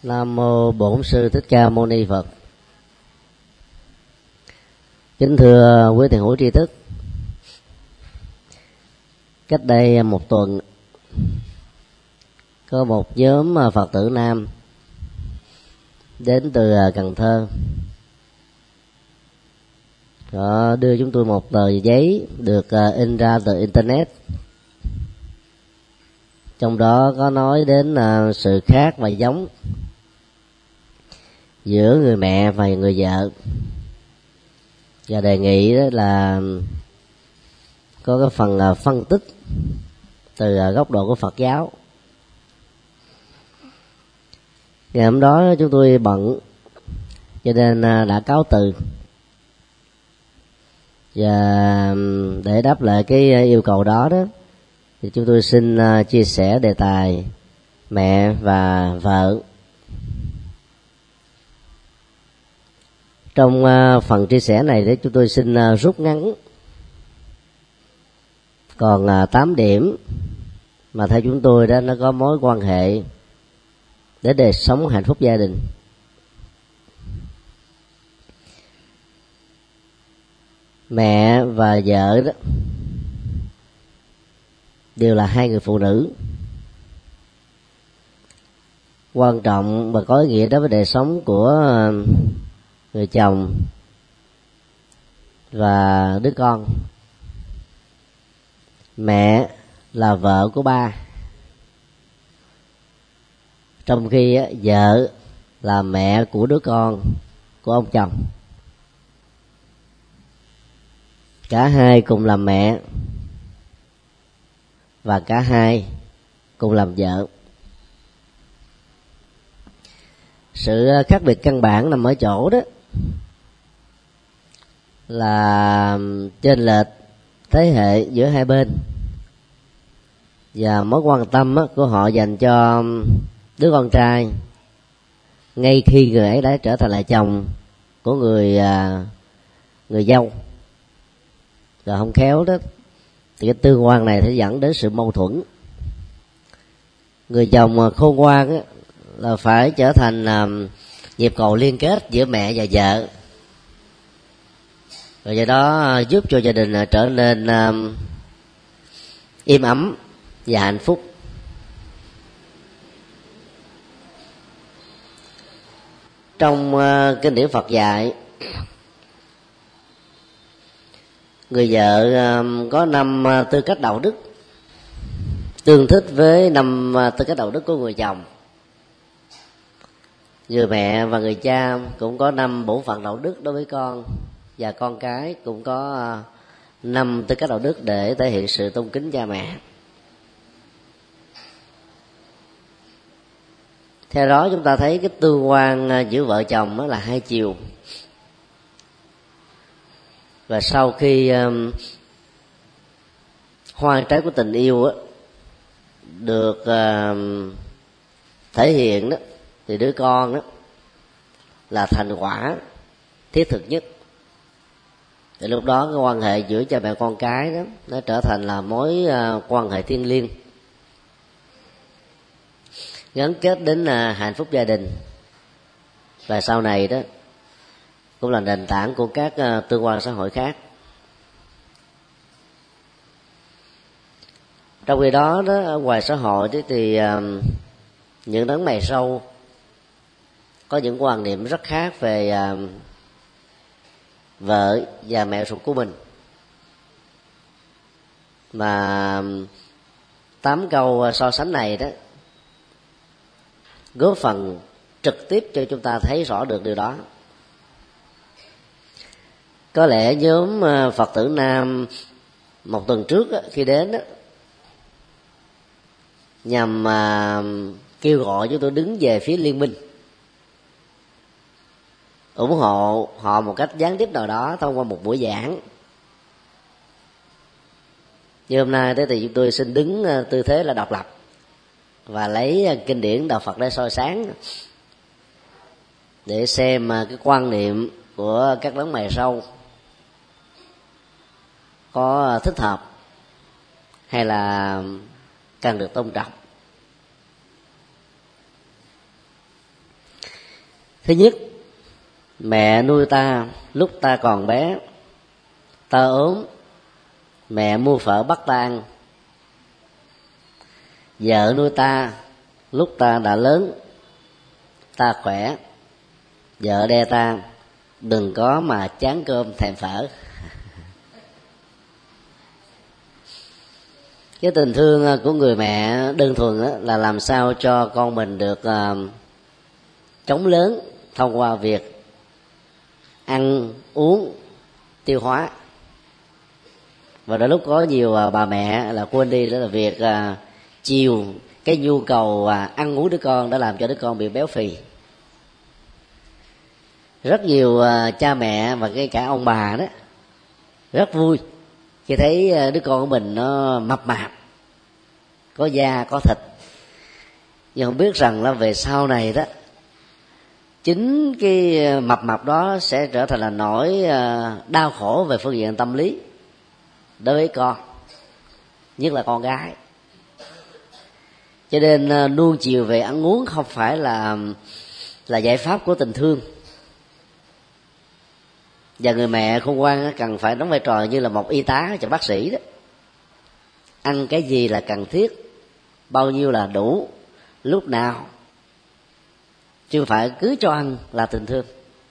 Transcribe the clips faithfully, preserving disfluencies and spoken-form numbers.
Nam mô Bổn Sư Thích Ca Mâu Ni Phật. Kính thưa quý thiền hữu tri thức, cách đây một tuần có một nhóm Phật tử nam đến từ Cần Thơ, họ đưa chúng tôi một tờ giấy được in ra từ internet. Trong đó có nói đến sự khác và giống giữa người mẹ và người vợ, và đề nghị đó là có cái phần phân tích từ góc độ của Phật giáo. Ngày hôm đó chúng tôi bận cho nên đã cáo từ, và để đáp lại cái yêu cầu đó đó thì chúng tôi xin chia sẻ đề tài mẹ và vợ. Trong phần chia sẻ này để chúng tôi xin rút ngắn còn tám điểm mà theo chúng tôi đó nó có mối quan hệ để đời sống hạnh phúc gia đình. Mẹ và vợ đó đều là hai người phụ nữ quan trọng và có ý nghĩa đối với đời sống của người chồng và đứa con. Mẹ là vợ của ba, trong khi vợ là mẹ của đứa con của ông chồng. Cả hai cùng làm mẹ và cả hai cùng làm vợ. Sự khác biệt căn bản nằm ở chỗ đó là chênh lệch thế hệ giữa hai bên và mối quan tâm của họ dành cho đứa con trai ngay khi người ấy đã trở thành lại chồng của người người dâu. Rồi không khéo đó thì cái tương quan này sẽ dẫn đến sự mâu thuẫn. Người chồng khôn ngoan á là phải trở thành uh, nhịp cầu liên kết giữa mẹ và vợ, rồi do đó uh, giúp cho gia đình uh, trở nên uh, im ấm và hạnh phúc. Trong uh, kinh điển Phật dạy, người vợ uh, có năm uh, tư cách đạo đức tương thích với năm uh, tư cách đạo đức của người chồng. Người mẹ và người cha cũng có năm bổn phận đạo đức đối với con, và con cái cũng có năm tư cách đạo đức để thể hiện sự tôn kính cha mẹ. Theo đó chúng ta thấy cái tương quan giữa vợ chồng đó là hai chiều. Và sau khi um, hoa trái của tình yêu á, được uh, thể hiện đó, thì đứa con đó là thành quả thiết thực nhất. Thì lúc đó cái quan hệ giữa cha mẹ con cái đó nó trở thành là mối uh, quan hệ thiêng liêng, gắn kết đến uh, hạnh phúc gia đình, và sau này đó cũng là nền tảng của các uh, tương quan xã hội khác. Trong khi đó đó ở ngoài xã hội thì, thì uh, những đấng mày râu có những quan niệm rất khác về uh, vợ và mẹ ruột của mình, mà tám câu so sánh này đó góp phần trực tiếp cho chúng ta thấy rõ được điều đó. Có lẽ nhóm Phật tử nam một tuần trước đó, khi đến đó, nhằm uh, kêu gọi chúng tôi đứng về phía liên minh, ủng hộ họ một cách gián tiếp nào đó thông qua một buổi giảng. Như hôm nay thế thì chúng tôi xin đứng tư thế là độc lập và lấy kinh điển đạo Phật để soi sáng, để xem cái quan niệm của các đấng mày râu có thích hợp hay là cần được tôn trọng. Thứ nhất, mẹ nuôi ta lúc ta còn bé, ta ốm, mẹ mua phở bắt ta ăn. Vợ nuôi ta lúc ta đã lớn, ta khỏe, vợ đe ta đừng có mà chán cơm thèm phở. Cái tình thương của người mẹ đơn thuần là làm sao cho con mình được chống lớn thông qua việc ăn uống tiêu hóa. Và đôi lúc có nhiều bà mẹ là quên đi đó là việc chiều cái nhu cầu ăn uống đứa con đã làm cho đứa con bị béo phì. Rất nhiều cha mẹ và cái cả ông bà đó rất vui khi thấy đứa con của mình nó mập mạp, có da có thịt, nhưng không biết rằng là về sau này đó, chính cái mập mạp đó sẽ trở thành là nỗi đau khổ về phương diện tâm lý đối với con, nhất là con gái. Cho nên nuông chiều về ăn uống không phải là là giải pháp của tình thương. Và người mẹ khôn ngoan cần phải đóng vai trò như là một y tá cho bác sĩ đó. Ăn cái gì là cần thiết, bao nhiêu là đủ, lúc nào, chứ không phải cứ cho ăn là tình thương.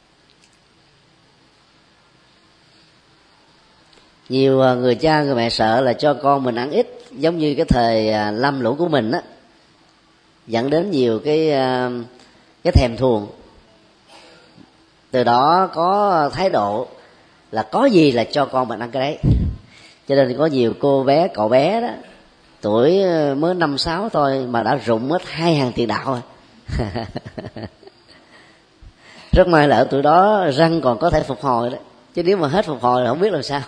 Nhiều người cha người mẹ sợ là cho con mình ăn ít, giống như cái thời lam lũ của mình á, dẫn đến nhiều cái cái thèm thuồng. Từ đó có thái độ là có gì là cho con mình ăn cái đấy. Cho nên có nhiều cô bé, cậu bé đó, tuổi mới năm sáu thôi mà đã rụng hết hai hàng tiền đạo rồi. Rất may là ở tuổi đó răng còn có thể phục hồi đó, chứ nếu mà hết phục hồi là không biết làm sao.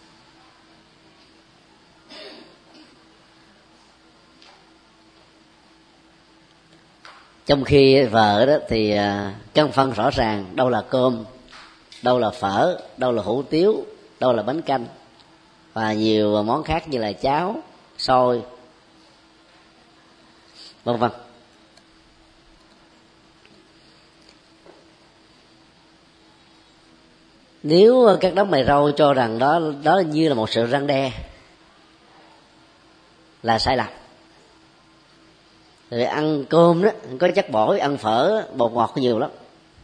Trong khi vợ đó thì căn phân rõ ràng, đâu là cơm, đâu là phở, đâu là hủ tiếu, đâu là bánh canh, và nhiều món khác như là cháo, xôi, vân vân. Nếu các đấng mày râu cho rằng đó đó như là một sự răn đe, là sai lầm. Rồi ăn cơm đó có chất bổ, ăn phở bột ngọt nhiều lắm,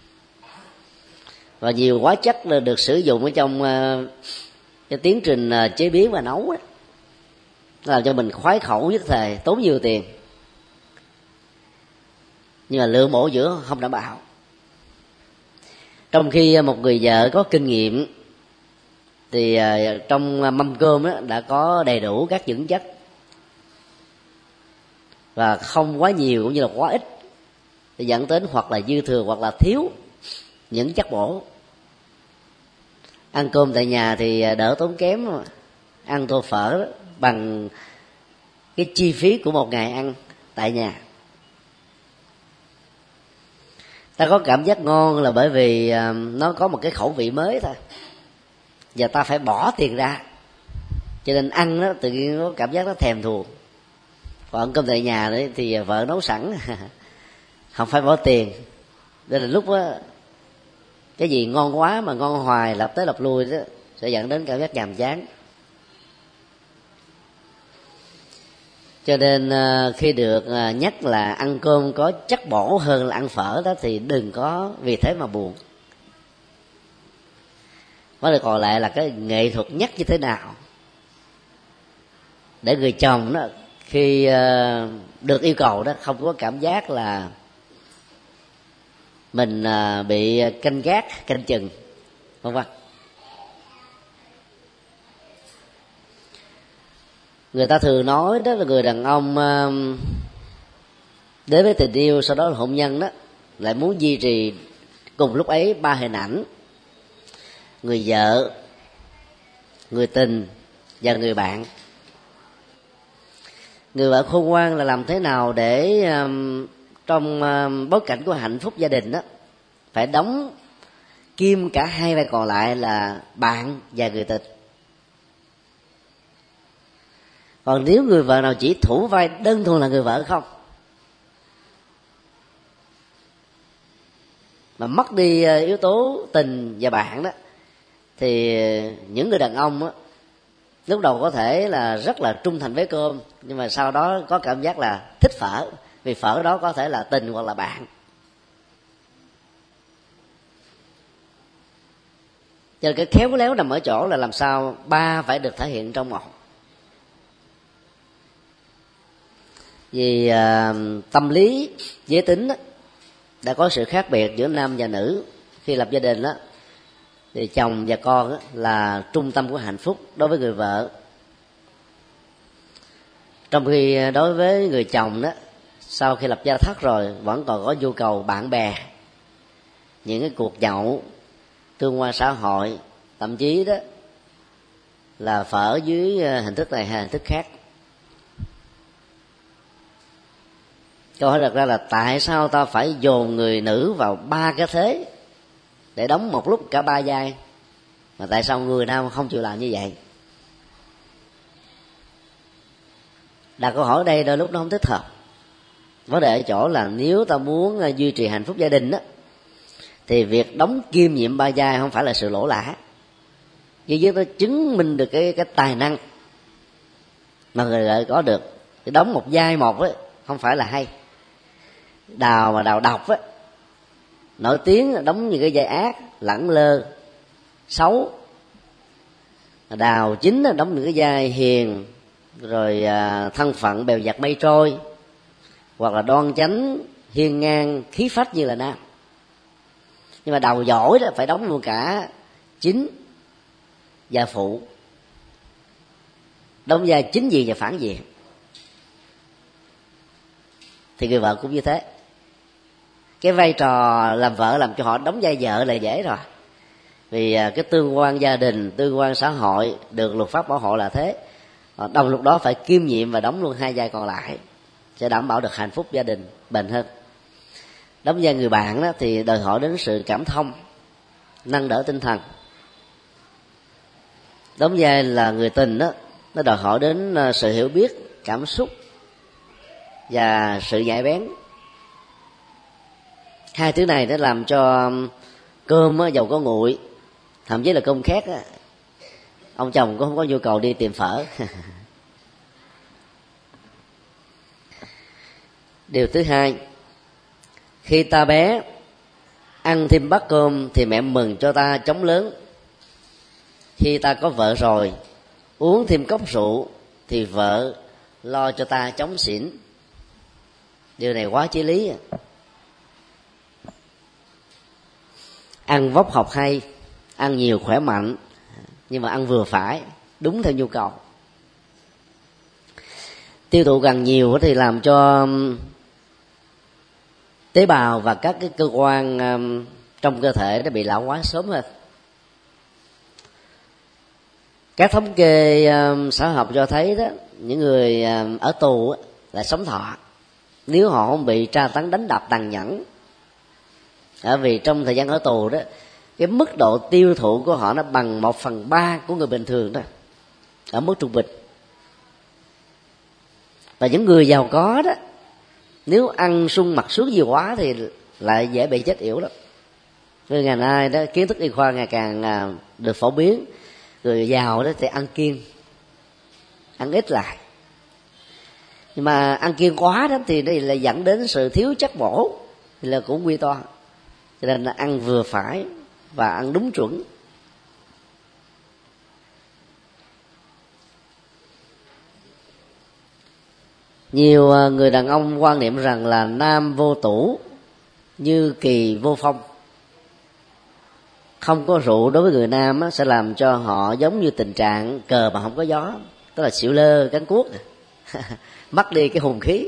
và nhiều hóa chất được sử dụng ở trong cái tiến trình chế biến và nấu đó, làm cho mình khoái khẩu nhất thời, tốn nhiều tiền, nhưng mà lượng bổ dưỡng không đảm bảo. Trong khi một người vợ có kinh nghiệm thì trong mâm cơm đó đã có đầy đủ các dưỡng chất, và không quá nhiều cũng như là quá ít, thì dẫn đến hoặc là dư thừa hoặc là thiếu những chất bổ. Ăn cơm tại nhà thì đỡ tốn kém, ăn tô phở đó, bằng cái chi phí của một ngày ăn tại nhà. Ta có cảm giác ngon là bởi vì nó có một cái khẩu vị mới thôi, và ta phải bỏ tiền ra, cho nên ăn đó tự nhiên có cảm giác nó thèm thuồng. Còn ăn cơm tại nhà đấy thì vợ nấu sẵn, không phải bỏ tiền. Đây là lúc đó, cái gì ngon quá mà ngon hoài, lặp tới lặp lui đó, sẽ dẫn đến cảm giác nhàm chán. Cho nên khi được nhắc là ăn cơm có chất bổ hơn là ăn phở đó, thì đừng có vì thế mà buồn. Vấn đề còn lại là cái nghệ thuật nhắc như thế nào để người chồng đó khi được yêu cầu đó không có cảm giác là mình bị canh gác, canh chừng, vân vân. Người ta thường nói đó là người đàn ông đến với tình yêu sau đó là hôn nhân đó, lại muốn duy trì cùng lúc ấy ba hình ảnh: người vợ, người tình và người bạn. Người vợ khôn ngoan là làm thế nào để um, trong um, bối cảnh của hạnh phúc gia đình đó phải đóng kim cả hai vai còn lại là bạn và người tình. Còn nếu người vợ nào chỉ thủ vai đơn thuần là người vợ không, mà mất đi yếu tố tình và bạn đó, thì những người đàn ông á, lúc đầu có thể là rất là trung thành với cơm, nhưng mà sau đó có cảm giác là thích phở, vì phở đó có thể là tình hoặc là bạn. Cho nên cái khéo léo nằm ở chỗ là làm sao ba phải được thể hiện trong một. Vì à, tâm lý giới tính đó, đã có sự khác biệt giữa nam và nữ. Khi lập gia đình đó, thì chồng và con đó là trung tâm của hạnh phúc đối với người vợ, trong khi đối với người chồng đó, sau khi lập gia thất rồi vẫn còn có nhu cầu bạn bè, những cái cuộc nhậu, tương quan xã hội, thậm chí đó là phở dưới hình thức này hay hình thức khác. Câu hỏi đặt ra là tại sao ta phải dồn người nữ vào ba cái thế để đóng một lúc cả ba vai, mà tại sao người nam không chịu làm như vậy? Đặt câu hỏi ở đây đôi lúc nó không thích hợp. Vấn đề ở chỗ là nếu ta muốn duy trì hạnh phúc gia đình đó, thì việc đóng kiêm nhiệm ba vai không phải là sự lỗ lã, nhưng với nó chứng minh được cái cái tài năng mà người vợ có được. Thì đóng một vai một ấy không phải là hay. Đào mà Đào độc á, nổi tiếng đóng những cái vai ác, lẳng lơ, xấu. Đào Chính đóng những cái vai hiền, rồi thân phận bèo dạt mây trôi, hoặc là đoan chánh hiên ngang khí phách như là nam. Nhưng mà Đào giỏi đó phải đóng luôn cả chính và phụ, đóng vai chính diện và phản diện. Thì người vợ cũng như thế. Cái vai trò làm vợ làm cho họ đóng vai vợ là dễ rồi, vì cái tương quan gia đình, tương quan xã hội được luật pháp bảo hộ là thế. Đồng lúc đó phải kiêm nhiệm và đóng luôn hai vai còn lại, sẽ đảm bảo được hạnh phúc gia đình bền hơn. Đóng vai người bạn đó thì đòi hỏi đến sự cảm thông, nâng đỡ tinh thần. Đóng vai là người tình đó, nó đòi hỏi đến sự hiểu biết, cảm xúc và sự nhạy bén. Hai thứ này nó làm cho cơm á, dầu có nguội, thậm chí là cơm khét á, ông chồng cũng không có nhu cầu đi tìm phở. Điều thứ hai, khi ta bé ăn thêm bát cơm thì mẹ mừng cho ta chóng lớn. Khi ta có vợ rồi, uống thêm cốc rượu thì vợ lo cho ta chóng xỉn. Điều này quá chí lý. Ăn vóc học hay, ăn nhiều khỏe mạnh, nhưng mà ăn vừa phải, đúng theo nhu cầu. Tiêu thụ càng nhiều thì làm cho tế bào và các cái cơ quan trong cơ thể nó bị lão hóa sớm hơn. Các thống kê xã hội học cho thấy đó, những người ở tù là sống thọ nếu họ không bị tra tấn đánh đập tàn nhẫn. Bởi vì trong thời gian ở tù đó, cái mức độ tiêu thụ của họ nó bằng một phần ba của người bình thường đó, ở mức trung bình. Và những người giàu có đó, nếu ăn sung mặc sướng nhiều quá thì lại dễ bị chết yểu lắm. Nên ngày nay đó, kiến thức y khoa ngày càng được phổ biến. Người giàu đó thì ăn kiêng, ăn ít lại. Nhưng mà ăn kiêng quá đó thì đây là dẫn đến sự thiếu chất bổ, thì là cũng nguy to. Cho nên là ăn vừa phải và ăn đúng chuẩn. Nhiều người đàn ông quan niệm rằng là nam vô tủ như kỳ vô phong. Không có rượu đối với người nam á, sẽ làm cho họ giống như tình trạng cờ mà không có gió, tức là xỉu lơ cánh cuốc, mất đi cái hùng khí.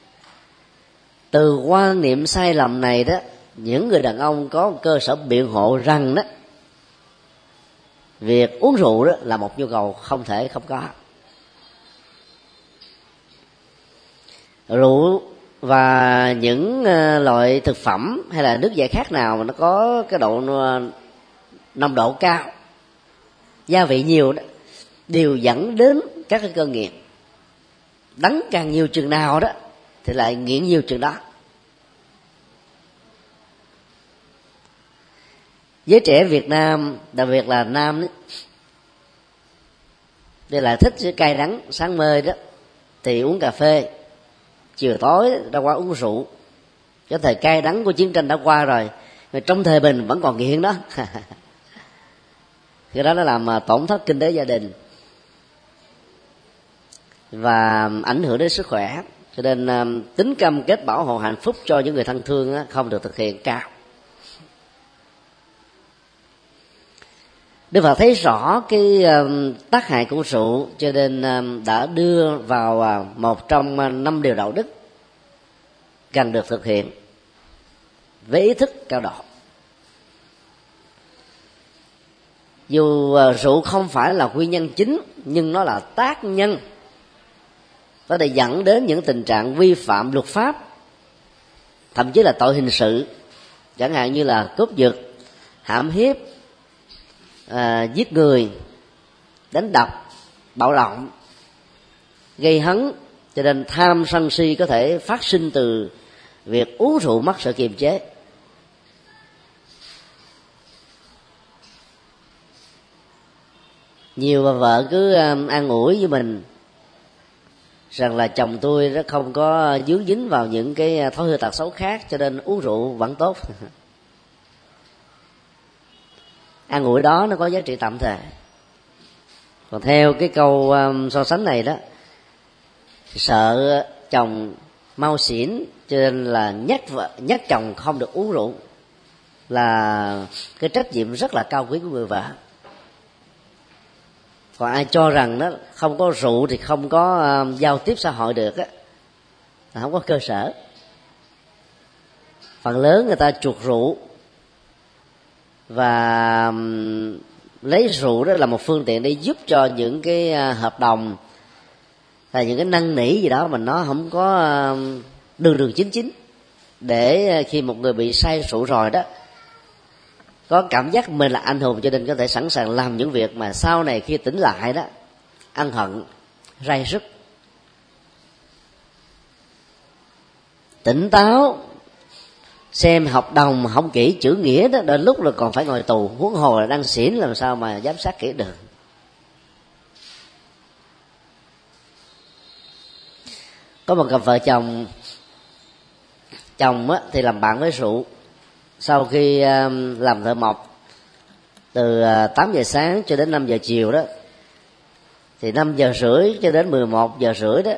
Từ quan niệm sai lầm này đó, những người đàn ông có một cơ sở biện hộ rằng đó, việc uống rượu đó là một nhu cầu không thể không có. Rượu và những loại thực phẩm hay là nước giải khát nào mà nó có cái độ nồng độ cao, gia vị nhiều đó, đều dẫn đến các cái cơn nghiện. Đắng càng nhiều chừng nào đó thì lại nghiện nhiều chừng đó. Giới trẻ Việt Nam, đặc biệt là nam ấy, thì lại thích cái cay đắng. Sáng mơ đó thì uống cà phê, chiều tối ra qua uống rượu. Cái thời cay đắng của chiến tranh đã qua rồi, mà trong thời bình vẫn còn nghiện đó. Cái đó nó làm tổn thất kinh tế gia đình và ảnh hưởng đến sức khỏe. Cho nên tính cam kết bảo hộ hạnh phúc cho những người thân thương không được thực hiện cao. Đức Phật thấy rõ cái tác hại của rượu, cho nên đã đưa vào một trong năm điều đạo đức cần được thực hiện với ý thức cao độ. Dù rượu không phải là nguyên nhân chính, nhưng nó là tác nhân, nó đã dẫn đến những tình trạng vi phạm luật pháp, thậm chí là tội hình sự, chẳng hạn như là cướp giật, hãm hiếp, à, giết người, đánh đập, bạo động, gây hấn. Cho nên tham sân si có thể phát sinh từ việc uống rượu mất sự kiềm chế. Nhiều bà vợ cứ an ủi với mình rằng là chồng tôi nó không có dướng dính vào những cái thói hư tật xấu khác, cho nên uống rượu vẫn tốt. An ủi đó nó có giá trị tạm thời. Còn theo cái câu um, so sánh này đó, sợ chồng mau xỉn, cho nên là nhắc vợ, nhắc chồng không được uống rượu, là cái trách nhiệm rất là cao quý của người vợ. Còn ai cho rằng đó không có rượu thì không có uh, giao tiếp xã hội được á, là không có cơ sở. Phần lớn người ta chuộc rượu và um, lấy rượu đó là một phương tiện để giúp cho những cái uh, hợp đồng là những cái năn nỉ gì đó mà nó không có uh, đường đường chính chính, để uh, khi một người bị say rượu rồi đó có cảm giác mình là anh hùng, cho nên có thể sẵn sàng làm những việc mà sau này khi tỉnh lại đó ân hận ray rứt. Tỉnh táo xem hợp đồng không kỹ chữ nghĩa đó, đến lúc là còn phải ngồi tù, huống hồ là đang xỉn làm sao mà giám sát kỹ được. Có một cặp vợ chồng, chồng á, thì làm bạn với rượu. Sau khi um, làm thợ mộc từ uh, tám giờ sáng cho đến năm giờ chiều đó, thì năm giờ rưỡi cho đến mười một giờ rưỡi đó,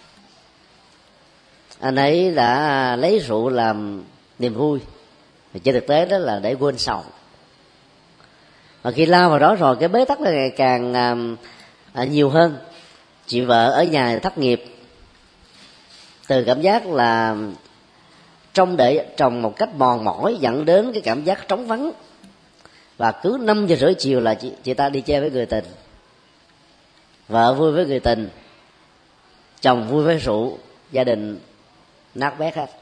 anh ấy đã lấy rượu làm niềm vui, và trên thực tế đó là để quên sầu. Và khi lao vào đó rồi, cái bế tắc là ngày càng uh, nhiều hơn. Chị vợ ở nhà thất nghiệp, từ cảm giác là trông đợi chồng một cách mòn mỏi dẫn đến cái cảm giác trống vắng. Và cứ năm giờ rưỡi chiều là chị, chị ta đi chơi với người tình. Vợ vui với người tình, chồng vui với rượu, gia đình nát bét hết.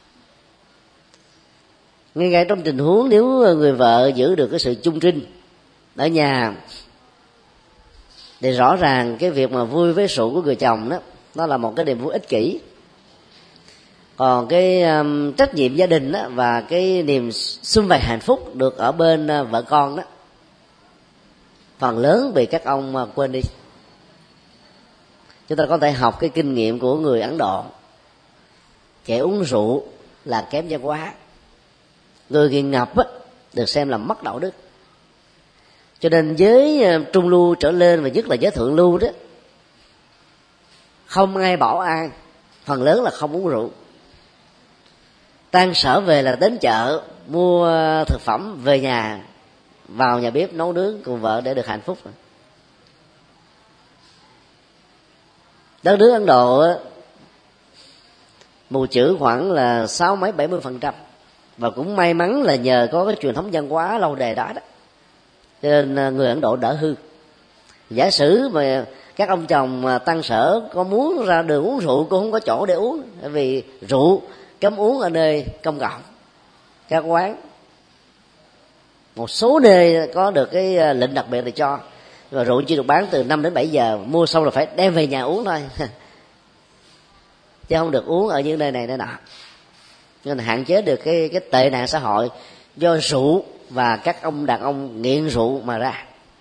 Ngay ngay trong tình huống nếu người vợ giữ được cái sự chung trinh ở nhà, thì rõ ràng cái việc mà vui với rượu của người chồng đó, nó là một cái niềm vui ích kỷ. Còn cái um, trách nhiệm gia đình đó, và cái niềm sum vầy hạnh phúc được ở bên uh, vợ con đó, phần lớn bị các ông uh, quên đi. Chúng ta có thể học cái kinh nghiệm của người Ấn Độ. Kẻ uống rượu là kém văn hóa, người nghiện ngập á, được xem là mất đạo đức. Cho nên giới uh, trung lưu trở lên, và nhất là giới thượng lưu đó, không ai bảo ai, phần lớn là không uống rượu. Tan sở về là đến chợ mua thực phẩm về nhà, vào nhà bếp nấu nướng cùng vợ để được hạnh phúc. Đất nước Ấn Độ mù chữ khoảng là sáu mấy bảy mươi phần trăm, và cũng may mắn là nhờ có cái truyền thống văn hóa lâu đời đó đó, cho nên người Ấn Độ đỡ hư. Giả sử mà các ông chồng tăng sở có muốn ra đường uống rượu cũng không có chỗ để uống, bởi vì rượu cấm uống ở nơi công cộng, các quán. Một số nơi có được cái lệnh đặc biệt để cho, và rượu chỉ được bán từ năm đến bảy giờ, mua xong là phải đem về nhà uống thôi chứ không được uống ở những nơi này nơi nọ. Nên hạn chế được cái cái tệ nạn xã hội do rượu và các ông đàn ông nghiện rượu mà ra.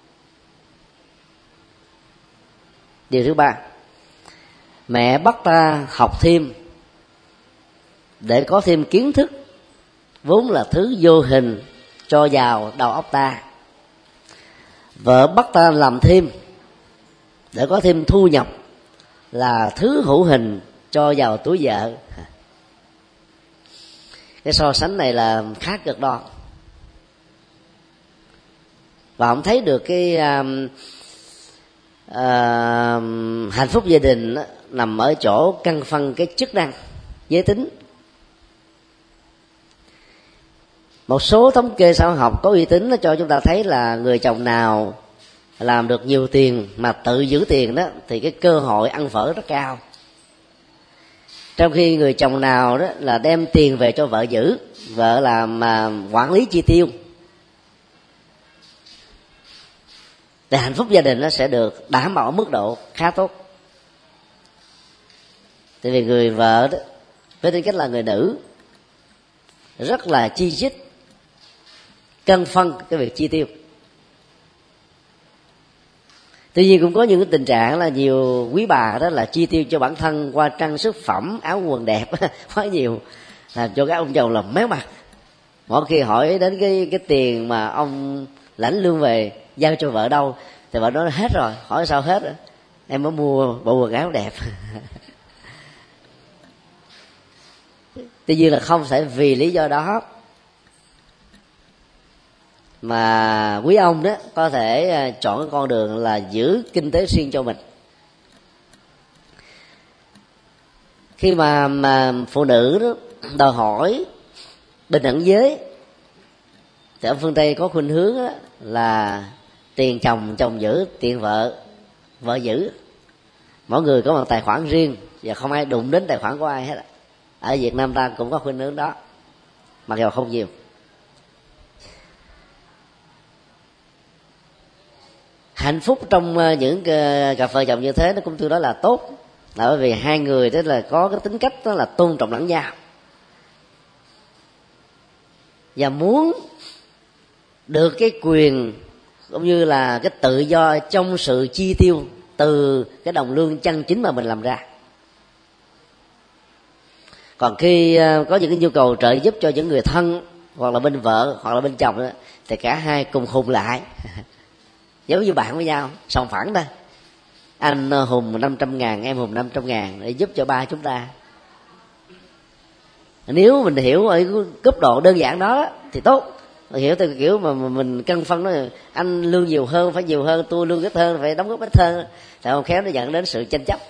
Điều thứ ba, mẹ bắt ta học thêm để có thêm kiến thức, vốn là thứ vô hình cho vào đầu óc ta. Vợ bắt ta làm thêm để có thêm thu nhập, là thứ hữu hình cho vào túi vợ. Cái so sánh này là khá cực đoan, và không thấy được cái uh, uh, hạnh phúc gia đình đó, nằm ở chỗ căn phân cái chức năng giới tính. Một số thống kê xã hội học có uy tín nó cho chúng ta thấy là người chồng nào làm được nhiều tiền mà tự giữ tiền đó thì cái cơ hội ăn phở rất cao. Trong khi người chồng nào đó là đem tiền về cho vợ giữ, vợ làm mà quản lý chi tiêu, thì hạnh phúc gia đình nó sẽ được đảm bảo ở mức độ khá tốt. Tại vì người vợ đó với tư cách là người nữ rất là chi chít, cân phân cái việc chi tiêu. Tuy nhiên cũng có những cái tình trạng là nhiều quý bà đó là chi tiêu cho bản thân qua trang sức phẩm, áo quần đẹp quá nhiều, làm cho các ông chồng là méo mặt. Mỗi khi hỏi đến cái cái tiền mà ông lãnh lương về giao cho vợ đâu, thì vợ nói hết rồi. Hỏi sao hết? Em mới mua bộ quần áo đẹp. Tuy nhiên là không phải vì lý do đó mà quý ông đó có thể chọn cái con đường là giữ kinh tế riêng cho mình. Khi mà, mà phụ nữ đó đòi hỏi bình đẳng giới, thì ở phương Tây có khuynh hướng đó là tiền chồng chồng giữ, tiền vợ vợ giữ. Mỗi người có một tài khoản riêng và không ai đụng đến tài khoản của ai hết. Ở Việt Nam ta cũng có khuynh hướng đó, mặc dù không nhiều. Hạnh phúc trong những cặp vợ chồng như thế nó cũng tương đối là tốt, là bởi vì hai người đó là có cái tính cách đó là tôn trọng lẫn nhau, và muốn được cái quyền cũng như là cái tự do trong sự chi tiêu từ cái đồng lương chân chính mà mình làm ra. Còn khi có những cái nhu cầu trợ giúp cho những người thân, hoặc là bên vợ hoặc là bên chồng đó, thì cả hai cùng hùng lại giống như bạn với nhau, sòng phẳng thôi. Anh hùng năm trăm ngàn, em hùng năm trăm ngàn để giúp cho ba chúng ta. Nếu mình hiểu ở cấp độ đơn giản đó thì tốt. Mình hiểu từ kiểu mà mình cân phân đó, anh lương nhiều hơn phải nhiều hơn, tôi lương ít hơn phải đóng góp ít hơn, tại không khéo nó dẫn đến sự tranh chấp.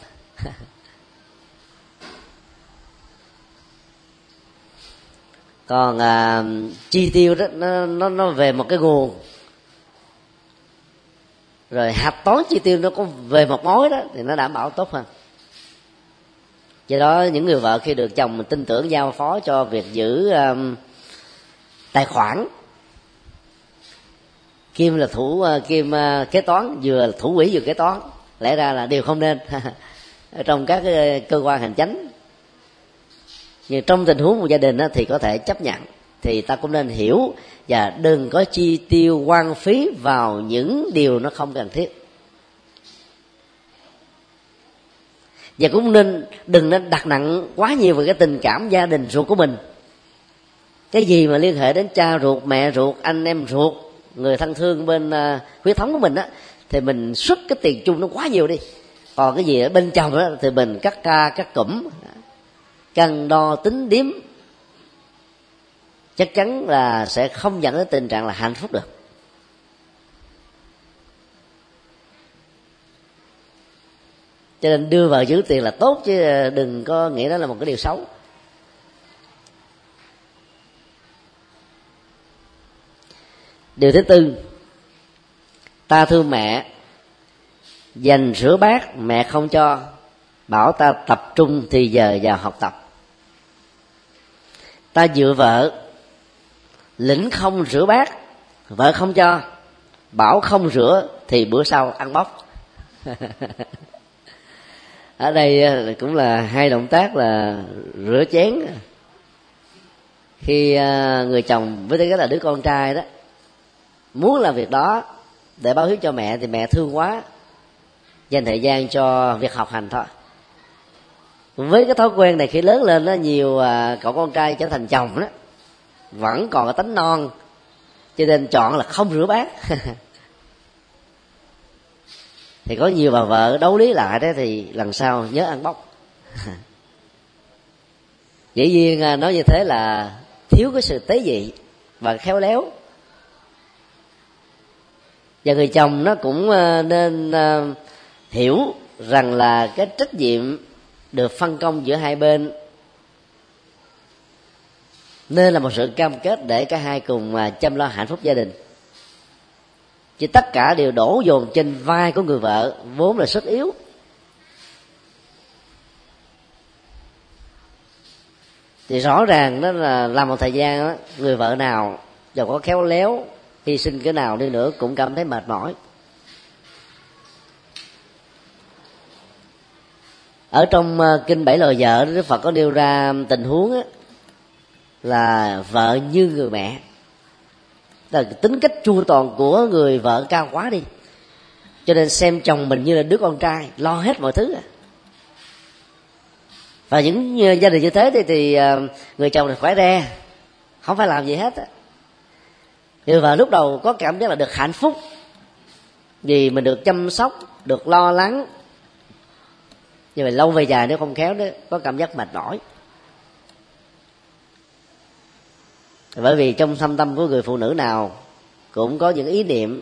Còn à, chi tiêu đó nó, nó nó về một cái nguồn, rồi hạch toán chi tiêu nó có về một mối đó, thì nó đảm bảo tốt hơn. Do đó những người vợ khi được chồng tin tưởng giao phó cho việc giữ um, tài khoản, kim là thủ uh, kim uh, kế toán, vừa thủ quỹ vừa kế toán, lẽ ra là điều không nên ở trong các uh, cơ quan hành chánh. Nhưng trong tình huống của gia đình đó, thì có thể chấp nhận. Thì ta cũng nên hiểu và đừng có chi tiêu hoang phí vào những điều nó không cần thiết. Và cũng nên đừng nên đặt nặng quá nhiều về cái tình cảm gia đình ruột của mình. Cái gì mà liên hệ đến cha ruột, mẹ ruột, anh em ruột, người thân thương bên uh, huyết thống của mình á, thì mình xuất cái tiền chung nó quá nhiều đi. Còn cái gì ở bên chồng đó thì mình cắt ca cắt cụm, cân đo tính điếm, chắc chắn là sẽ không dẫn đến tình trạng là hạnh phúc được. Cho nên đưa vợ giữ tiền là tốt, chứ đừng có nghĩ đó là một cái điều xấu. Điều thứ tư, ta thương mẹ, dành rửa bát mẹ không cho, bảo ta tập trung thì giờ vào học tập. Ta dựa vợ, lĩnh không rửa bát, vợ không cho, bảo không rửa thì bữa sau ăn bóc. Ở đây cũng là hai động tác là rửa chén. Khi người chồng với tư cách là đứa con trai đó muốn làm việc đó để báo hiếu cho mẹ thì mẹ thương quá, dành thời gian cho việc học hành thôi. Với cái thói quen này khi lớn lên đó, nhiều à, cậu con trai trở thành chồng đó vẫn còn có tánh non, cho nên chọn là không rửa bát. Thì có nhiều bà vợ đấu lý lại đó thì lần sau nhớ ăn bóc. Dĩ nhiên nói như thế là thiếu cái sự tế nhị và khéo léo. Và người chồng nó cũng nên hiểu rằng là cái trách nhiệm được phân công giữa hai bên nên là một sự cam kết để cả hai cùng chăm lo hạnh phúc gia đình. Chứ tất cả đều đổ dồn trên vai của người vợ vốn là sức yếu. Thì rõ ràng đó là làm một thời gian đó, người vợ nào dù có khéo léo hy sinh cái nào đi nữa cũng cảm thấy mệt mỏi. Ở trong kinh Bảy Lời Vợ, Đức Phật có nêu ra tình huống đó, là vợ như người mẹ. Là tính cách chu toàn của người vợ cao quá đi, cho nên xem chồng mình như là đứa con trai, lo hết mọi thứ. Và những gia đình như thế thì, thì người chồng này khỏe re, không phải làm gì hết. Người vợ lúc đầu có cảm giác là được hạnh phúc vì mình được chăm sóc, được lo lắng. Nhưng mà lâu về dài nếu không khéo đó, có cảm giác mệt mỏi. Bởi vì trong thâm tâm của người phụ nữ nào cũng có những ý niệm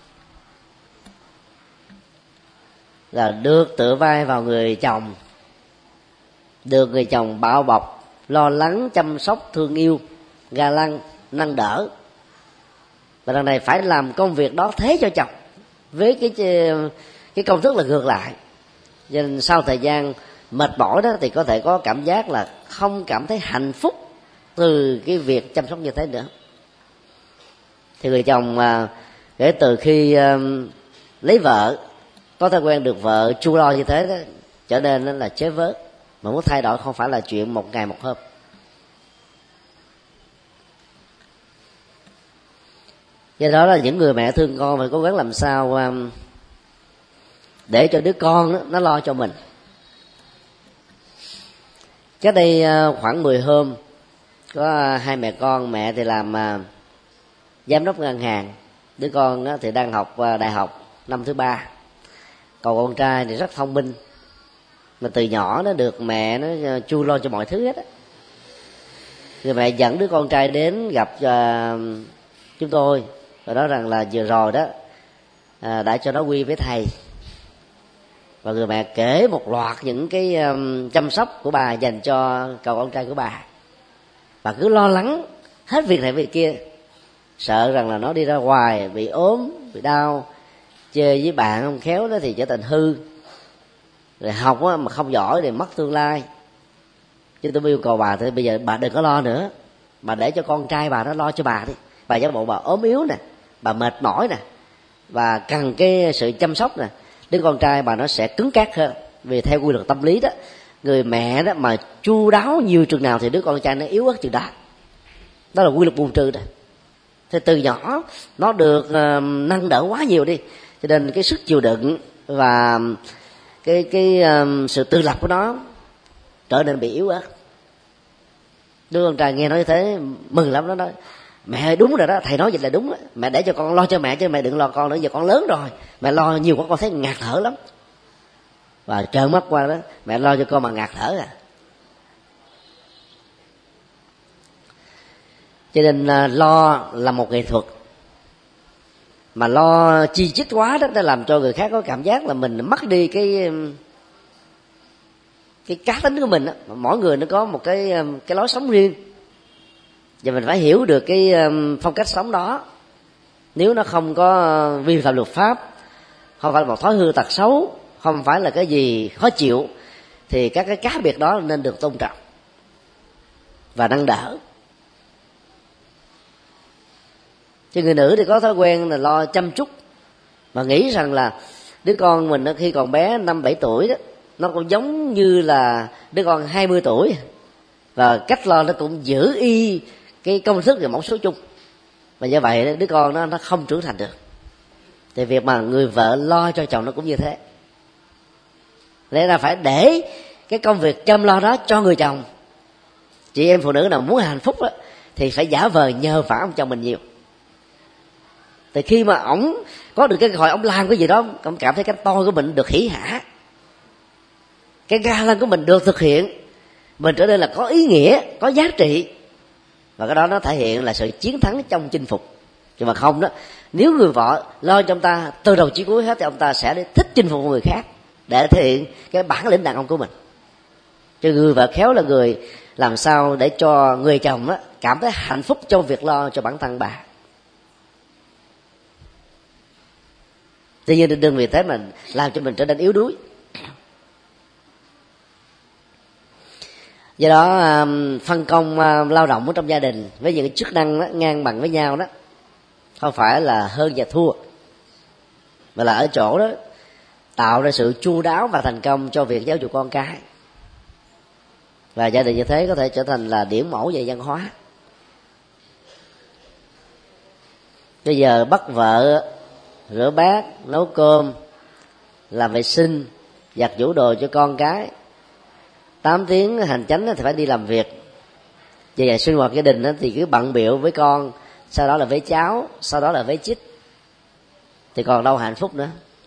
là được tựa vai vào người chồng, được người chồng bao bọc, lo lắng, chăm sóc, thương yêu, ga lăng, nâng đỡ. Và lần này phải làm công việc đó thế cho chồng, với cái cái công thức là ngược lại. Cho nên sau thời gian mệt mỏi đó thì có thể có cảm giác là không cảm thấy hạnh phúc từ cái việc chăm sóc như thế nữa. Thì người chồng mà kể từ khi um, lấy vợ, có thói quen được vợ chu lo như thế đó, trở nên nó là chế vớ. Mà muốn thay đổi không phải là chuyện một ngày một hôm. Do đó là những người mẹ thương con phải cố gắng làm sao um, để cho đứa con đó, nó lo cho mình. Cách đây uh, khoảng mười hôm, có hai mẹ con, mẹ thì làm uh, giám đốc ngân hàng, đứa con uh, thì đang học uh, đại học năm thứ ba. Còn con trai thì rất thông minh, mà từ nhỏ nó được mẹ nó uh, chu lo cho mọi thứ hết á. Người mẹ dẫn đứa con trai đến gặp uh, chúng tôi và nói rằng là vừa rồi đó uh, đã cho nó quy với thầy. Và người mẹ kể một loạt những cái um, chăm sóc của bà dành cho cậu con trai của bà. Bà cứ lo lắng hết việc này việc kia, sợ rằng là nó đi ra ngoài bị ốm, bị đau, chơi với bạn không khéo đó thì trở thành hư, rồi học á, mà không giỏi thì mất tương lai. Chứ tôi yêu cầu bà thì bây giờ bà đừng có lo nữa, bà để cho con trai bà nó lo cho bà đi. Bà giả bộ bà ốm yếu nè, bà mệt mỏi nè, và cần cái sự chăm sóc nè, đứa con trai bà nó sẽ cứng cáp hơn. Vì theo quy luật tâm lý đó, người mẹ đó mà chu đáo nhiều chừng nào thì đứa con trai nó yếu ớt chừng đó. Đó là quy luật bù trừ đó. Thì từ nhỏ nó được uh, nâng đỡ quá nhiều đi, cho nên cái sức chịu đựng và cái cái um, sự tự lập của nó trở nên bị yếu ớt. Đứa con trai nghe nói như thế mừng lắm, nó nói mẹ ơi đúng rồi đó, thầy nói vậy là đúng đó. Mẹ để cho con lo cho mẹ chứ mẹ đừng lo con nữa, giờ con lớn rồi, mẹ lo nhiều quá con thấy ngạt thở lắm. Và trợn mắt qua đó, mẹ lo cho con mà ngạt thở à. Cho nên lo là một nghệ thuật, mà lo chi chít quá đó đã làm cho người khác có cảm giác là mình mất đi cái cái cá tính của mình đó. Mỗi người nó có một cái cái lối sống riêng, và mình phải hiểu được cái phong cách sống đó. Nếu nó không có vi phạm luật pháp, không phải là một thói hư tật xấu, không phải là cái gì khó chịu, thì các cái cá biệt đó nên được tôn trọng và nâng đỡ. Chứ người nữ thì có thói quen là lo chăm chút, mà nghĩ rằng là đứa con mình khi còn bé năm bảy tuổi đó, nó cũng giống như là đứa con hai mươi tuổi, và cách lo nó cũng giữ y cái công thức và mẫu số chung. Và do vậy đứa con nó nó không trưởng thành được. Thì việc mà người vợ lo cho chồng nó cũng như thế. Lẽ ra phải để cái công việc chăm lo đó cho người chồng. Chị em phụ nữ nào muốn hạnh phúc đó, thì phải giả vờ nhờ vả ông chồng mình nhiều. Thì khi mà ổng có được cái cơ hội, ổng làm cái gì đó, ổng cảm thấy cái tôi của mình được hỉ hả, cái ga lăng của mình được thực hiện, mình trở nên là có ý nghĩa, có giá trị. Và cái đó nó thể hiện là sự chiến thắng trong chinh phục. Nhưng mà không đó, nếu người vợ lo cho ông ta từ đầu chí cuối hết, thì ông ta sẽ thích chinh phục người khác để thể hiện cái bản lĩnh đàn ông của mình. Chứ người vợ khéo là người làm sao để cho người chồng đó cảm thấy hạnh phúc trong việc lo cho bản thân bà. Tuy nhiên đừng vì thế mình làm cho mình trở nên yếu đuối. Do đó phân công lao động ở trong gia đình với những chức năng đó, ngang bằng với nhau đó, không phải là hơn và thua, mà là ở chỗ đó tạo ra sự chu đáo và thành công cho việc giáo dục con cái. Và gia đình như thế có thể trở thành là điển mẫu về văn hóa. Bây giờ bắt vợ rửa bát, nấu cơm, làm vệ sinh, giặt giũ đồ cho con cái, tám tiếng hành chánh thì phải đi làm việc. Về vậy sinh hoạt gia đình thì cứ bận bịu với con, sau đó là với cháu, sau đó là với chích, thì còn đâu hạnh phúc nữa.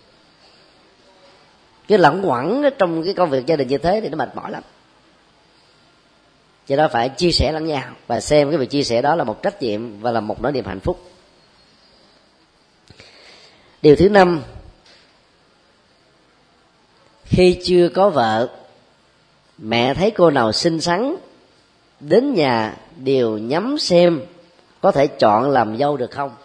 Cái lẳng quẩn trong cái công việc gia đình như thế thì nó mệt mỏi lắm. Do đó phải chia sẻ lẫn nhau và xem cái việc chia sẻ đó là một trách nhiệm và là một nỗi niềm hạnh phúc. Điều thứ năm, khi chưa có vợ, mẹ thấy cô nào xinh xắn đến nhà đều nhắm xem có thể chọn làm dâu được không.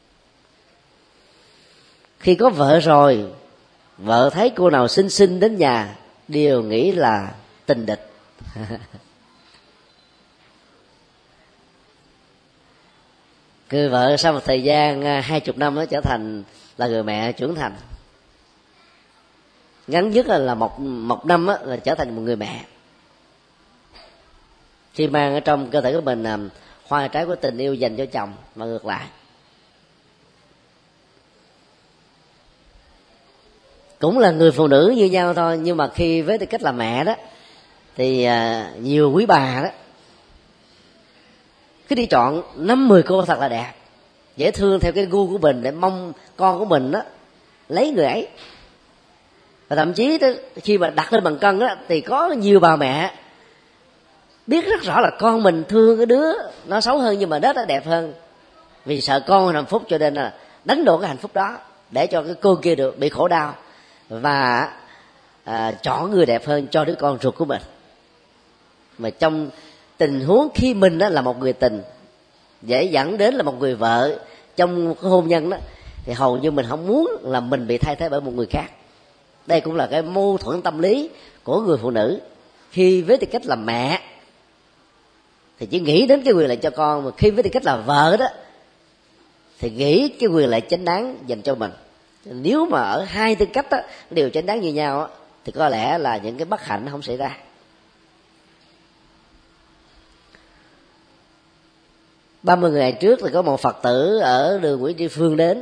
Khi có vợ rồi, vợ thấy cô nào xinh xinh đến nhà đều nghĩ là tình địch. Người vợ sau một thời gian hai chục năm nó trở thành là người mẹ trưởng thành. Ngắn nhất là một một năm là trở thành một người mẹ. Khi mang ở trong cơ thể của mình là hoa trái của tình yêu dành cho chồng, mà ngược lại. Cũng là người phụ nữ như nhau thôi, nhưng mà khi với tư cách là mẹ đó, thì nhiều quý bà đó cứ đi chọn năm mười cô thật là đẹp, dễ thương theo cái gu của mình, để mong con của mình đó lấy người ấy. Và thậm chí đó, khi mà đặt lên bàn cân đó, thì có nhiều bà mẹ biết rất rõ là con mình thương cái đứa nó xấu hơn nhưng mà đó nó đẹp hơn, vì sợ con hạnh phúc cho nên là đánh đổ cái hạnh phúc đó để cho cái cô kia được bị khổ đau, và à, chọn người đẹp hơn cho đứa con ruột của mình. Mà trong tình huống khi mình đó là một người tình, dễ dẫn đến là một người vợ trong cái hôn nhân đó, thì hầu như mình không muốn là mình bị thay thế bởi một người khác. Đây cũng là cái mâu thuẫn tâm lý của người phụ nữ. Khi với tư cách là mẹ thì chỉ nghĩ đến cái quyền lợi cho con, mà khi với tư cách là vợ đó thì nghĩ cái quyền lợi chính đáng dành cho mình. Nếu mà ở hai tư cách đó, đều chính đáng như nhau đó, thì có lẽ là những cái bất hạnh nó không xảy ra. ba mươi ngày trước thì có một Phật tử ở đường Nguyễn Tri Phương đến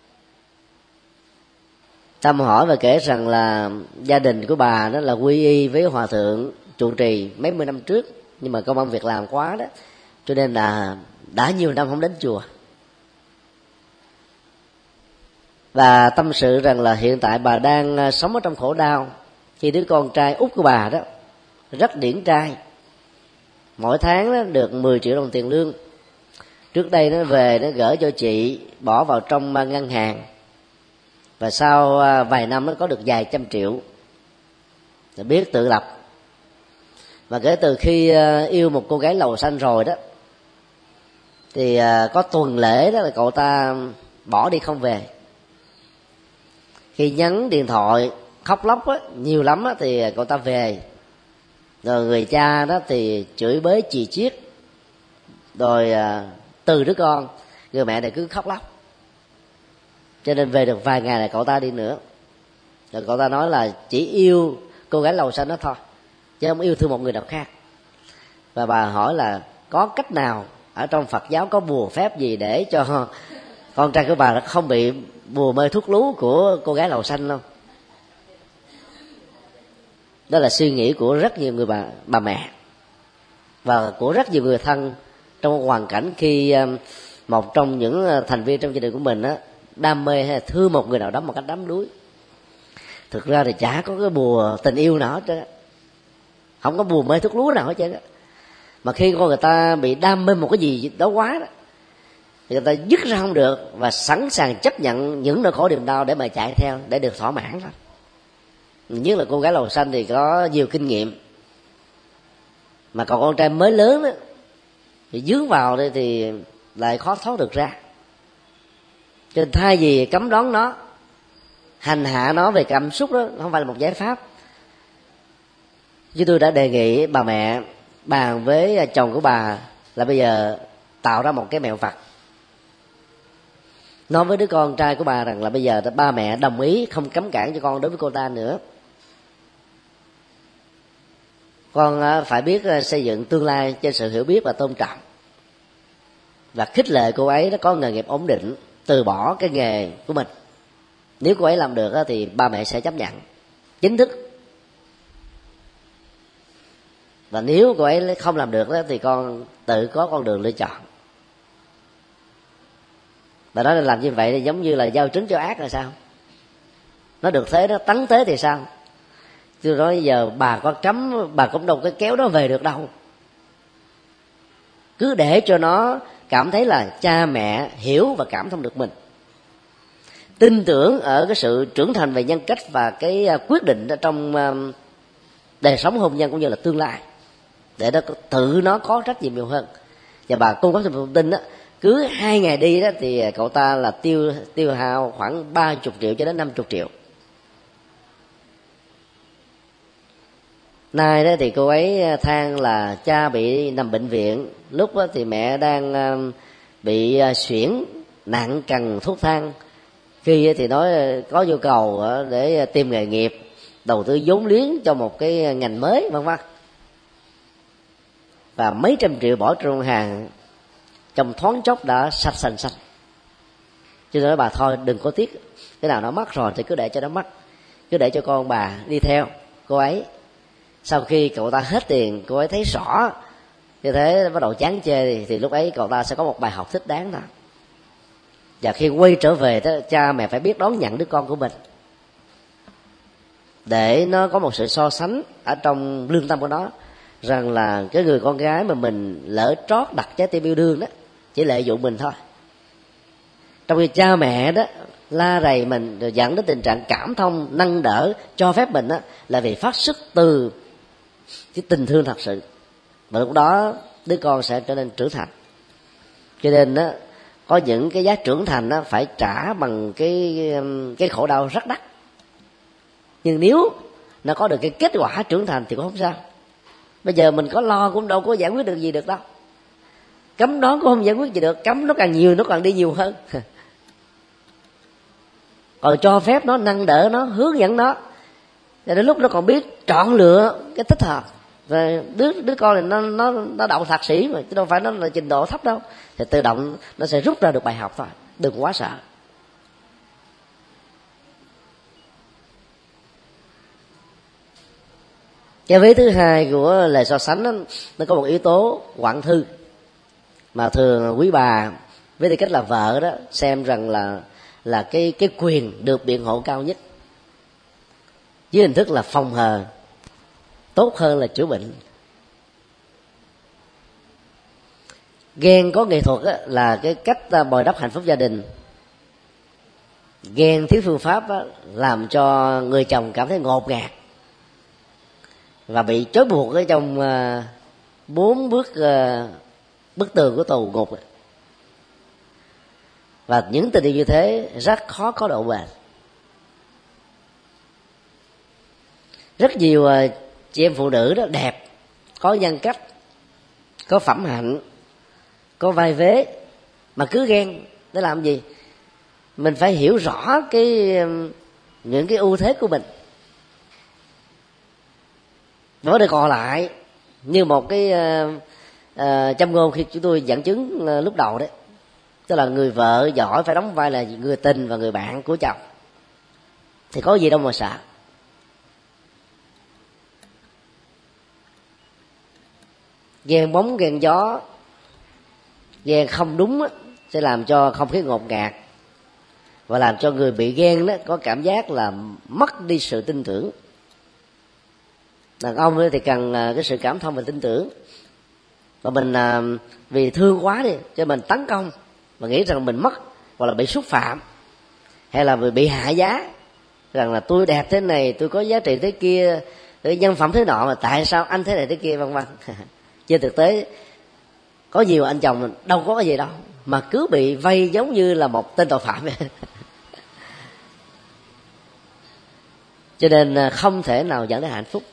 thăm hỏi và kể rằng là gia đình của bà đó là quy y với hòa thượng trụ trì mấy mươi năm trước, nhưng mà công ăn việc làm quá đó, cho nên là đã nhiều năm không đến chùa. Và tâm sự rằng là hiện tại bà đang sống ở trong khổ đau khi đứa con trai út của bà đó rất điển trai, mỗi tháng đó được mười triệu đồng tiền lương. Trước đây nó về nó gửi cho chị bỏ vào trong ngân hàng, và sau vài năm nó có được vài trăm triệu, để biết tự lập. Và kể từ khi yêu một cô gái lầu xanh rồi đó, thì có tuần lễ đó là cậu ta bỏ đi không về. Khi nhắn điện thoại khóc lóc á, nhiều lắm á, thì cậu ta về. Rồi người cha đó thì chửi bới chì chiết, rồi từ đứa con, người mẹ này cứ khóc lóc. Cho nên về được vài ngày là cậu ta đi nữa. Rồi cậu ta nói là chỉ yêu cô gái lầu xanh đó thôi, chứ không yêu thương một người nào khác. Và bà hỏi là có cách nào ở trong Phật giáo có bùa phép gì để cho con trai của bà không bị bùa mê thuốc lú của cô gái lầu xanh không? Đó là suy nghĩ của rất nhiều người bà, bà mẹ và của rất nhiều người thân trong hoàn cảnh khi một trong những thành viên trong gia đình của mình á, đam mê hay thương một người nào đó một cách đắm đuối. Thực ra thì chả có cái bùa tình yêu nào hết trơn, không có bùa mê thuốc lú nào hết trơn. Mà khi con người ta bị đam mê một cái gì đó quá đó, thì người ta dứt ra không được và sẵn sàng chấp nhận những nỗi khổ niềm đau để mà chạy theo, để được thỏa mãn thôi. Nhất là cô gái lầu xanh thì có nhiều kinh nghiệm, mà còn con trai mới lớn đó thì dướng vào đây thì lại khó thoát được ra. Cho nên thay vì cấm đoán nó, hành hạ nó về cảm xúc, đó không phải là một giải pháp. Chứ tôi đã đề nghị bà mẹ bàn với chồng của bà là bây giờ tạo ra một cái mẹo vặt, nói với đứa con trai của bà rằng là bây giờ ba mẹ đồng ý không cấm cản cho con đối với cô ta nữa. Con phải biết xây dựng tương lai trên sự hiểu biết và tôn trọng, và khích lệ cô ấy nó có nghề nghiệp ổn định, từ bỏ cái nghề của mình. Nếu cô ấy làm được thì ba mẹ sẽ chấp nhận chính thức. Và nếu cô ấy không làm được thì con tự có con đường lựa chọn. Và nói là làm như vậy thì giống như là giao trứng cho ác là sao? Nó được thế, nó tấn thế thì sao? Tôi nói giờ bà có cấm, bà cũng đâu có kéo nó về được đâu. Cứ để cho nó cảm thấy là cha mẹ hiểu và cảm thông được mình, tin tưởng ở cái sự trưởng thành về nhân cách và cái quyết định trong đời sống hôn nhân cũng như là tương lai, để nó tự nó có trách nhiệm nhiều hơn. Và bà cung cấp thông tin đó, cứ hai ngày đi đó thì cậu ta là tiêu tiêu hao khoảng ba chục triệu cho đến năm chục triệu. Nay đó thì cô ấy than là cha bị nằm bệnh viện, lúc đó thì mẹ đang bị suyễn nặng cần thuốc thang, khi thì nói có nhu cầu để tìm nghề nghiệp, đầu tư vốn liếng cho một cái ngành mới vân vân, và mấy trăm triệu bỏ trong hàng trong thoáng chốc đã sạch sành sạch. Cho nên nói bà thôi đừng có tiếc, cái nào nó mất rồi thì cứ để cho nó mất, cứ để cho con bà đi theo cô ấy. Sau khi cậu ta hết tiền, cô ấy thấy rõ như thế bắt đầu chán chê thì, thì lúc ấy cậu ta sẽ có một bài học thích đáng đó. Và khi quay trở về đó, cha mẹ phải biết đón nhận đứa con của mình, để nó có một sự so sánh ở trong lương tâm của nó, rằng là cái người con gái mà mình lỡ trót đặt trái tim yêu đương đó chỉ lợi dụng mình thôi. Trong khi cha mẹ đó la rầy mình rồi dẫn đến tình trạng cảm thông, nâng đỡ, cho phép mình đó, là vì phát xuất từ cái tình thương thật sự. Và lúc đó đứa con sẽ trở nên trưởng thành. Cho nên đó, có những cái giá trưởng thành đó phải trả bằng cái cái khổ đau rất đắt. Nhưng nếu nó có được cái kết quả trưởng thành thì cũng không sao. Bây giờ mình có lo cũng đâu có giải quyết được gì được đâu. Cấm đoán cũng không giải quyết gì được, cấm nó càng nhiều nó càng đi nhiều hơn. Còn cho phép nó, nâng đỡ nó, hướng dẫn nó, để đến lúc nó còn biết chọn lựa cái thích hợp. Rồi đứa đứa con này nó nó nó đậu thạc sĩ mà, chứ đâu phải nó là trình độ thấp đâu, thì tự động nó sẽ rút ra được bài học thôi. Đừng quá sợ. Cái vế thứ hai của lời so sánh đó, nó có một yếu tố quặn thư mà thường quý bà với tư cách là vợ đó xem rằng là là cái cái quyền được biện hộ cao nhất, với hình thức là phòng hờ tốt hơn là chữa bệnh. Ghen có nghệ thuật á, là cái cách bồi đắp hạnh phúc gia đình. Ghen thiếu phương pháp á, làm cho người chồng cảm thấy ngột ngạt và bị trói buộc ở trong uh, bốn bước uh, bức tường của tù ngục. Và những tình yêu như thế rất khó có độ bền. Rất nhiều uh, chị em phụ nữ đó đẹp, có nhân cách, có phẩm hạnh, có vai vế, mà cứ ghen để làm gì? Mình phải hiểu rõ cái những cái ưu thế của mình. Nó được còn lại như một cái à, châm ngôn khi chúng tôi dẫn chứng à, lúc đầu đấy, tức là người vợ giỏi phải đóng vai là người tình và người bạn của chồng, thì có gì đâu mà sợ. Ghen bóng ghen gió, ghen không đúng á, sẽ làm cho không khí ngột ngạt và làm cho người bị ghen đó có cảm giác là mất đi sự tin tưởng. Đàn ông thì cần cái sự cảm thông và tin tưởng, và mình vì thương quá đi cho mình tấn công và nghĩ rằng mình mất, hoặc là bị xúc phạm, hay là bị hạ giá rằng là tôi đẹp thế này, tôi có giá trị thế kia, tôi nhân phẩm thế nọ, mà tại sao anh thế này thế kia, vân vân. Trên thực tế có nhiều anh chồng đâu có cái gì đâu mà cứ bị vây giống như là một tên tội phạm vậy. Cho nên không thể nào dẫn đến hạnh phúc.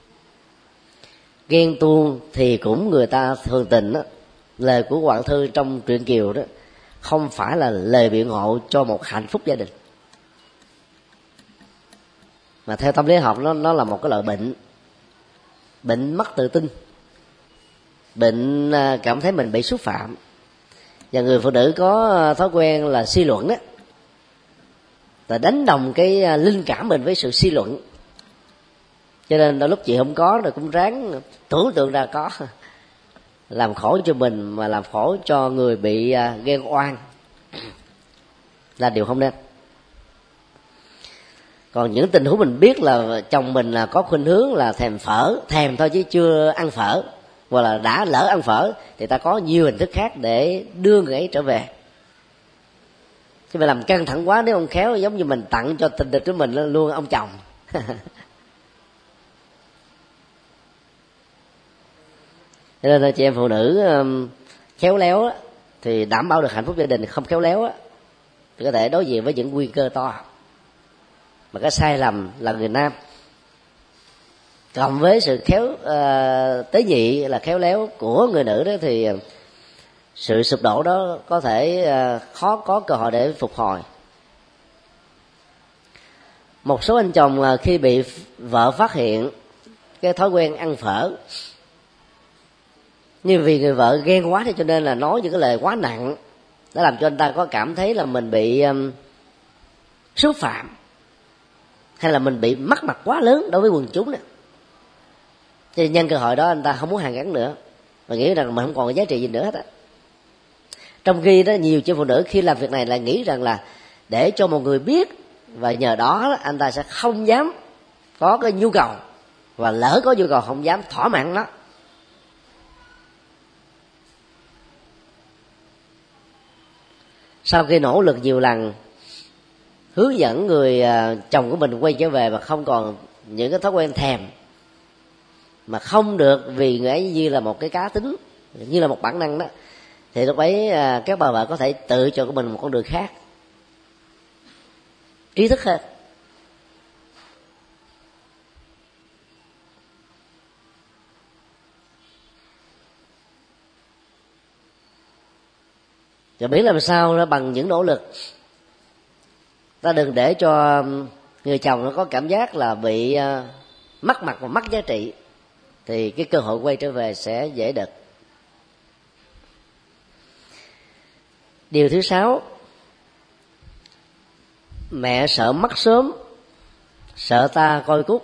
Ghen tuông thì cũng người ta thường tình đó, lời của Quảng Thư trong truyện Kiều đó không phải là lời biện hộ cho một hạnh phúc gia đình, mà theo tâm lý học nó nó là một cái loại bệnh, bệnh mất tự tin, bệnh cảm thấy mình bị xúc phạm. Và người phụ nữ có thói quen là suy luận đó, là đánh đồng cái linh cảm mình với sự suy luận, cho nên đôi lúc chị không có rồi cũng ráng tưởng tượng ra có, làm khổ cho mình mà làm khổ cho người bị ghen oan là điều không nên. Còn những tình huống mình biết là chồng mình là có khuynh hướng là thèm phở, thèm thôi chứ chưa ăn phở, hoặc là đã lỡ ăn phở, thì ta có nhiều hình thức khác để đưa người ấy trở về. Chứ mà làm căng thẳng quá nếu không khéo giống như mình tặng cho tình địch của mình luôn ông chồng. Cho nên là chị em phụ nữ khéo léo á, thì đảm bảo được hạnh phúc gia đình. Không khéo léo á, thì có thể đối diện với những nguy cơ to. Mà cái sai lầm là người nam, cộng với sự khéo uh, tế nhị là khéo léo của người nữ đó, thì sự sụp đổ đó có thể uh, khó có cơ hội để phục hồi. Một số anh chồng uh, khi bị vợ phát hiện cái thói quen ăn phở, nhưng vì người vợ ghen quá thì cho nên là nói những cái lời quá nặng, nó làm cho anh ta có cảm thấy là mình bị um, xúc phạm, hay là mình bị mất mặt quá lớn đối với quần chúng này. Cho nên nhân cơ hội đó anh ta không muốn hàn gắn nữa, và nghĩ rằng mình không còn có giá trị gì nữa hết á. Trong khi đó nhiều chị phụ nữ khi làm việc này lại nghĩ rằng là để cho một người biết, và nhờ đó anh ta sẽ không dám có cái nhu cầu, và lỡ có nhu cầu không dám thỏa mãn nó. Sau khi nỗ lực nhiều lần hướng dẫn người chồng của mình quay trở về và không còn những cái thói quen thèm, mà không được vì người ấy như là một cái cá tính, như là một bản năng đó, thì lúc ấy các bà vợ có thể tự cho của mình một con đường khác, trí thức hơn. Và biết làm sao đó, bằng những nỗ lực, ta đừng để cho người chồng nó có cảm giác là bị mất mặt và mất giá trị, thì cái cơ hội quay trở về sẽ dễ được. Điều thứ sáu, mẹ sợ mất sớm, sợ ta coi cút.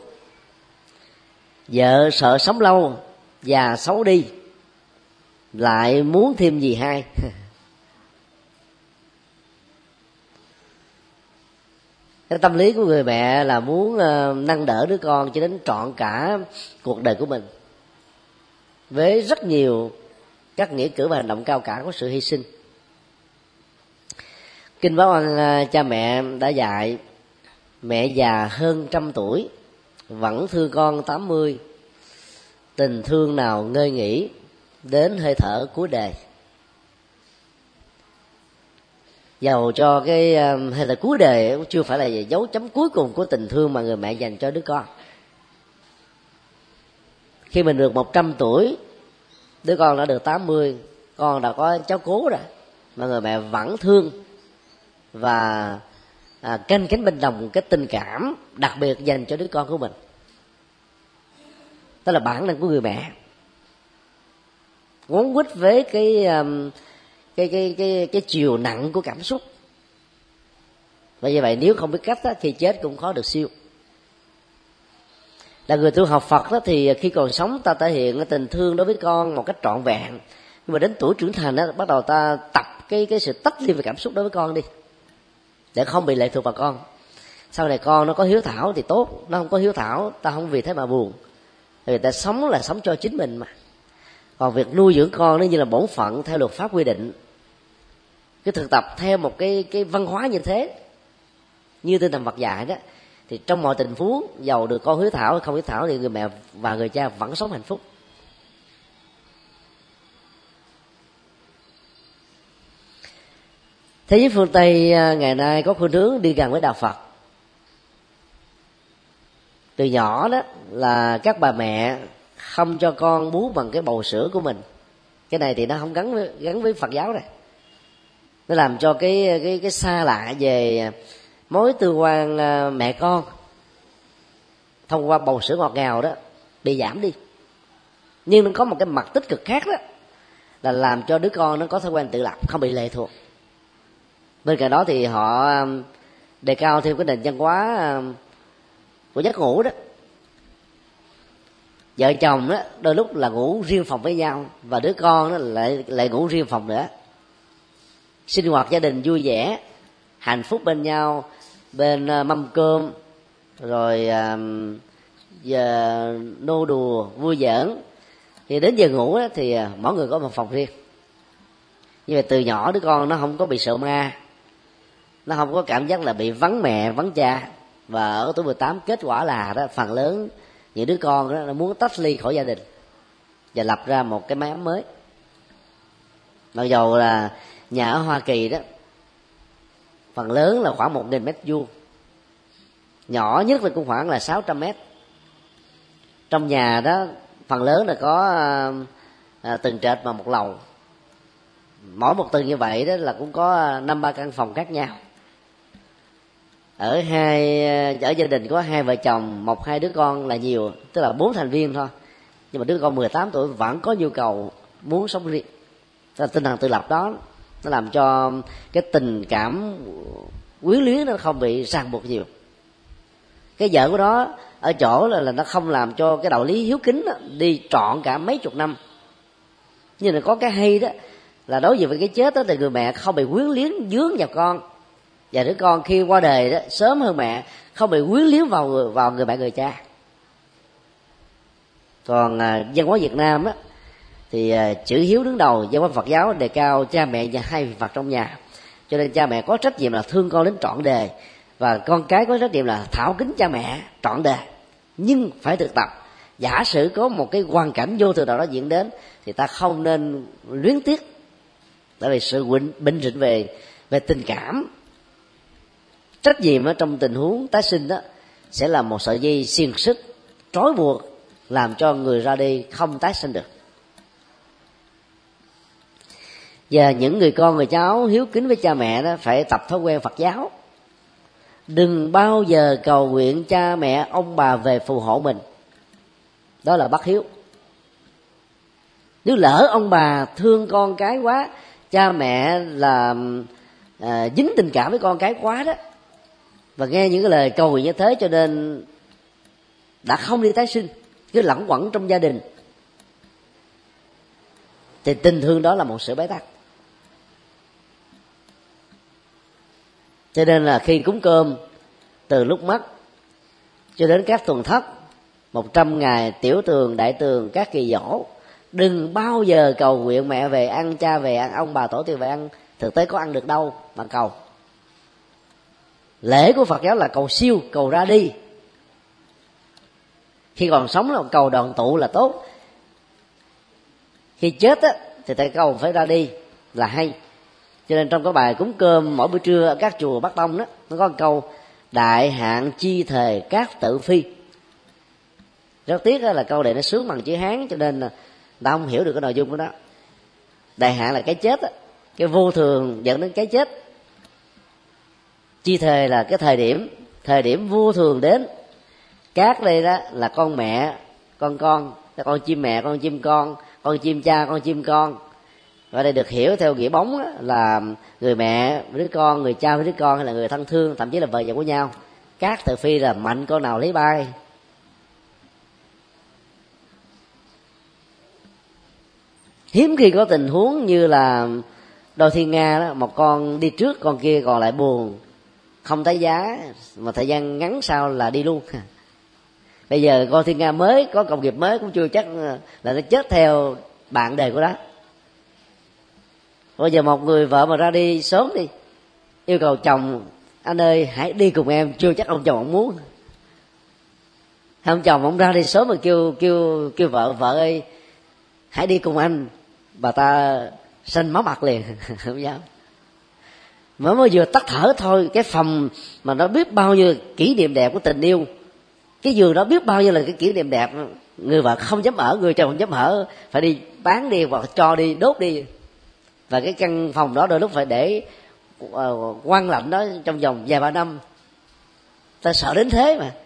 Vợ sợ sống lâu, già xấu đi, lại muốn thêm gì hay. Cái tâm lý của người mẹ là muốn nâng đỡ đứa con cho đến trọn cả cuộc đời của mình, với rất nhiều các nghĩa cử và hành động cao cả của sự hy sinh. Kinh Báo Ân cha mẹ đã dạy: mẹ già hơn trăm tuổi vẫn thương con tám mươi, tình thương nào ngơi nghỉ đến hơi thở cuối đời. Dầu cho cái hơi thở cuối đời cũng chưa phải là dấu chấm cuối cùng của tình thương mà người mẹ dành cho đứa con. Khi mình được một trăm tuổi, đứa con đã được tám mươi, con đã có cháu cố rồi, mà người mẹ vẫn thương và à, canh cánh bên đồng cái tình cảm đặc biệt dành cho đứa con của mình. Đó là bản năng của người mẹ. quấn quýt với cái cái cái cái cái chiều nặng của cảm xúc. Và như vậy nếu không biết cách đó, khi chết cũng khó được siêu. Là người tu học Phật đó, thì khi còn sống ta thể hiện cái tình thương đối với con một cách trọn vẹn, nhưng mà đến tuổi trưởng thành đó, bắt đầu ta tập cái cái sự tách ly về cảm xúc đối với con đi, để không bị lệ thuộc vào con. Sau này con nó có hiếu thảo thì tốt, nó không có hiếu thảo ta không vì thế mà buồn. Người ta sống là sống cho chính mình mà. Còn việc nuôi dưỡng con nó như là bổn phận theo luật pháp quy định, cái thực tập theo một cái cái văn hóa như thế, như tinh thần Phật dạy đó, thì trong mọi tình huống, dầu được con hiếu thảo hay không hiếu thảo, thì người mẹ và người cha vẫn sống hạnh phúc. Thế giới phương Tây ngày nay có khuynh hướng đi gần với đạo Phật. Từ nhỏ đó là các bà mẹ không cho con bú bằng cái bầu sữa của mình. Cái này thì nó không gắn với, gắn với Phật giáo này. Nó làm cho cái cái cái xa lạ về mối tương quan mẹ con thông qua bầu sữa ngọt ngào đó bị giảm đi. Nhưng nó có một cái mặt tích cực khác đó, là làm cho đứa con nó có thói quen tự lập, không bị lệ thuộc. Bên cạnh đó thì họ đề cao thêm cái nền văn hóa của giấc ngủ đó. Vợ chồng đó đôi lúc là ngủ riêng phòng với nhau, và đứa con đó lại lại ngủ riêng phòng nữa. Sinh hoạt gia đình vui vẻ, hạnh phúc bên nhau, bên mâm cơm, rồi giờ nô đùa vui giỡn. Thì đến giờ ngủ đó, thì mỗi người có một phòng riêng. Nhưng mà từ nhỏ đứa con nó không có bị sợ ma, nó không có cảm giác là bị vắng mẹ vắng cha. Và ở tuổi mười tám kết quả là đó, phần lớn những đứa con đó nó muốn tách ly khỏi gia đình và lập ra một cái mái ấm mới. Mặc dù là nhà ở Hoa Kỳ đó phần lớn là khoảng một nghìn mét vuông, nhỏ nhất là cũng khoảng là sáu trăm mét. Trong nhà đó phần lớn là có à, tầng trệt và một lầu. Mỗi một tầng như vậy đó là cũng có năm ba căn phòng khác nhau. Ở hai ở gia đình có hai vợ chồng, một hai đứa con là nhiều, tức là bốn thành viên thôi. Nhưng mà đứa con mười tám tuổi vẫn có nhu cầu muốn sống riêng. Tức là tinh thần tự lập đó nó làm cho cái tình cảm quyến luyến nó không bị ràng buộc nhiều. Cái vợ của nó ở chỗ là, là nó không làm cho cái đạo lý hiếu kính đó, đi trọn cả mấy chục năm. Nhưng mà có cái hay đó là đối với cái chết đó, thì người mẹ không bị quyến luyến dướng vào con, và đứa con khi qua đời đó sớm hơn mẹ không bị quyến luyến vào người, vào người mẹ người cha. Còn à, văn hóa Việt Nam á thì à, chữ hiếu đứng đầu. Văn hóa Phật giáo đề cao cha mẹ và hai vị Phật trong nhà, cho nên cha mẹ có trách nhiệm là thương con đến trọn đời, và con cái có trách nhiệm là thảo kính cha mẹ trọn đời. Nhưng phải thực tập, giả sử có một cái hoàn cảnh vô thường nào đó diễn đến thì ta không nên luyến tiếc, tại vì sự bệnh rịnh về về tình cảm. Trách nhiệm ở trong tình huống tái sinh đó sẽ là một sợi dây xiềng xích trói buộc, làm cho người ra đi không tái sinh được. Và những người con người cháu hiếu kính với cha mẹ đó phải tập thói quen Phật giáo. Đừng bao giờ cầu nguyện cha mẹ ông bà về phù hộ mình, đó là bất hiếu. Nếu lỡ ông bà thương con cái quá, cha mẹ là à, dính tình cảm với con cái quá đó, và nghe những cái lời cầu nguyện như thế cho nên đã không đi tái sinh, cứ lẳng quẩn trong gia đình, thì tình thương đó là một sự bế tắc. Cho nên là khi cúng cơm, từ lúc mất cho đến các tuần thất, một trăm ngày, tiểu tường, đại tường, các kỳ dỗ, đừng bao giờ cầu nguyện mẹ về ăn, cha về ăn, ông bà tổ tiên về ăn. Thực tế có ăn được đâu mà cầu. Lễ của Phật giáo là cầu siêu, cầu ra đi. Khi còn sống là cầu đoàn tụ là tốt. Khi chết á, thì thầy cầu phải ra đi là hay. Cho nên trong cái bài cúng cơm mỗi buổi trưa ở các chùa Bắc Tông đó, nó có một câu đại hạn chi thề các tự phi. Rất tiếc là câu này nó sướng bằng chữ Hán, cho nên là ta không hiểu được cái nội dung của nó. Đại hạn là cái chết á, cái vô thường dẫn đến cái chết. Chi thề là cái thời điểm, thời điểm vô thường đến. Các đây đó là con mẹ, con con, con chim mẹ, con chim con, con chim cha con chim con. Và đây được hiểu theo nghĩa bóng á, là người mẹ với đứa con, người cha với đứa con, hay là người thân thương, thậm chí là vợ chồng của nhau. Các tử phi là mạnh con nào lấy bay. Hiếm khi có tình huống như là đôi thiên nga đó, một con đi trước con kia còn lại buồn không thấy giá, mà thời gian ngắn sau là đi luôn. Bây giờ con thiên nga mới có công nghiệp mới cũng chưa chắc là nó chết theo bạn đời của nó. Bây giờ một người vợ mà ra đi sớm đi, yêu cầu chồng anh ơi hãy đi cùng em, chưa chắc ông chồng ông muốn. Ông chồng ông ra đi sớm mà kêu kêu kêu vợ vợ ơi hãy đi cùng anh, bà ta xanh máu mặt liền. Không dám. Mới mới vừa tắt thở thôi, cái phòng mà nó biết bao nhiêu kỷ niệm đẹp của tình yêu, cái giường đó biết bao nhiêu là cái kỷ niệm đẹp, người vợ không dám ở, người chồng không dám ở, phải đi bán đi hoặc cho đi đốt đi. Và cái căn phòng đó đôi lúc phải để uh, quăng lạnh đó trong vòng vài ba năm. Ta sợ đến thế mà.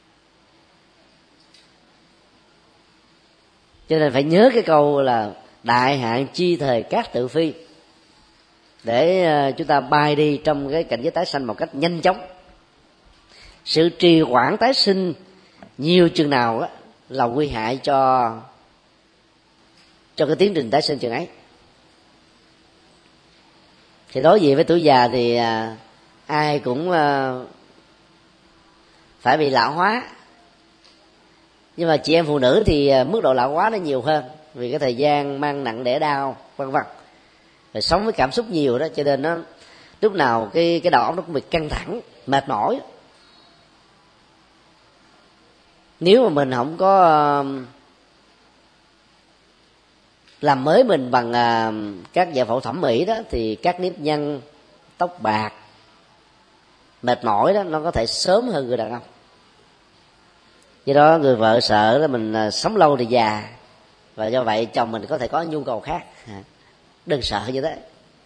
Cho nên phải nhớ cái câu là đại hạn chi thời các tự phi, để uh, chúng ta bay đi trong cái cảnh giới tái sanh một cách nhanh chóng. Sự trì hoãn tái sinh nhiều chừng nào đó là nguy hại cho cho cái tiến trình tái sinh chừng ấy. Thì đối diện với tuổi già thì à, ai cũng à, phải bị lão hóa. Nhưng mà chị em phụ nữ thì à, mức độ lão hóa nó nhiều hơn, vì cái thời gian mang nặng đẻ đau vân vân, rồi sống với cảm xúc nhiều đó, cho nên nó lúc nào cái cái đầu óc nó cũng bị căng thẳng, mệt mỏi. Nếu mà mình không có à, làm mới mình bằng à, các giải phẫu thẩm mỹ đó, thì các nếp nhăn, tóc bạc, mệt mỏi đó nó có thể sớm hơn người đàn ông. Do đó người vợ sợ là mình à, sống lâu thì già, và do vậy chồng mình có thể có nhu cầu khác. Đừng sợ như thế,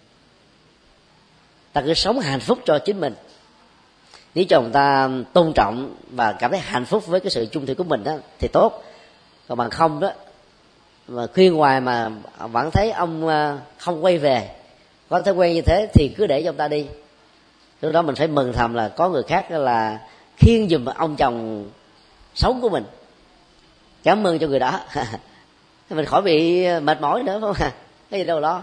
ta cứ sống hạnh phúc cho chính mình. Nếu chồng ta tôn trọng và cảm thấy hạnh phúc với cái sự chung thủy của mình đó thì tốt. Còn bằng không đó mà khuyên hoài mà vẫn thấy ông không quay về, có thói quen như thế, thì cứ để cho ông ta đi. Lúc đó mình phải mừng thầm là có người khác là khiêng giùm ông chồng sống của mình. Cảm ơn cho người đó. Mình khỏi bị mệt mỏi nữa, phải không à? Cái gì đâu lo.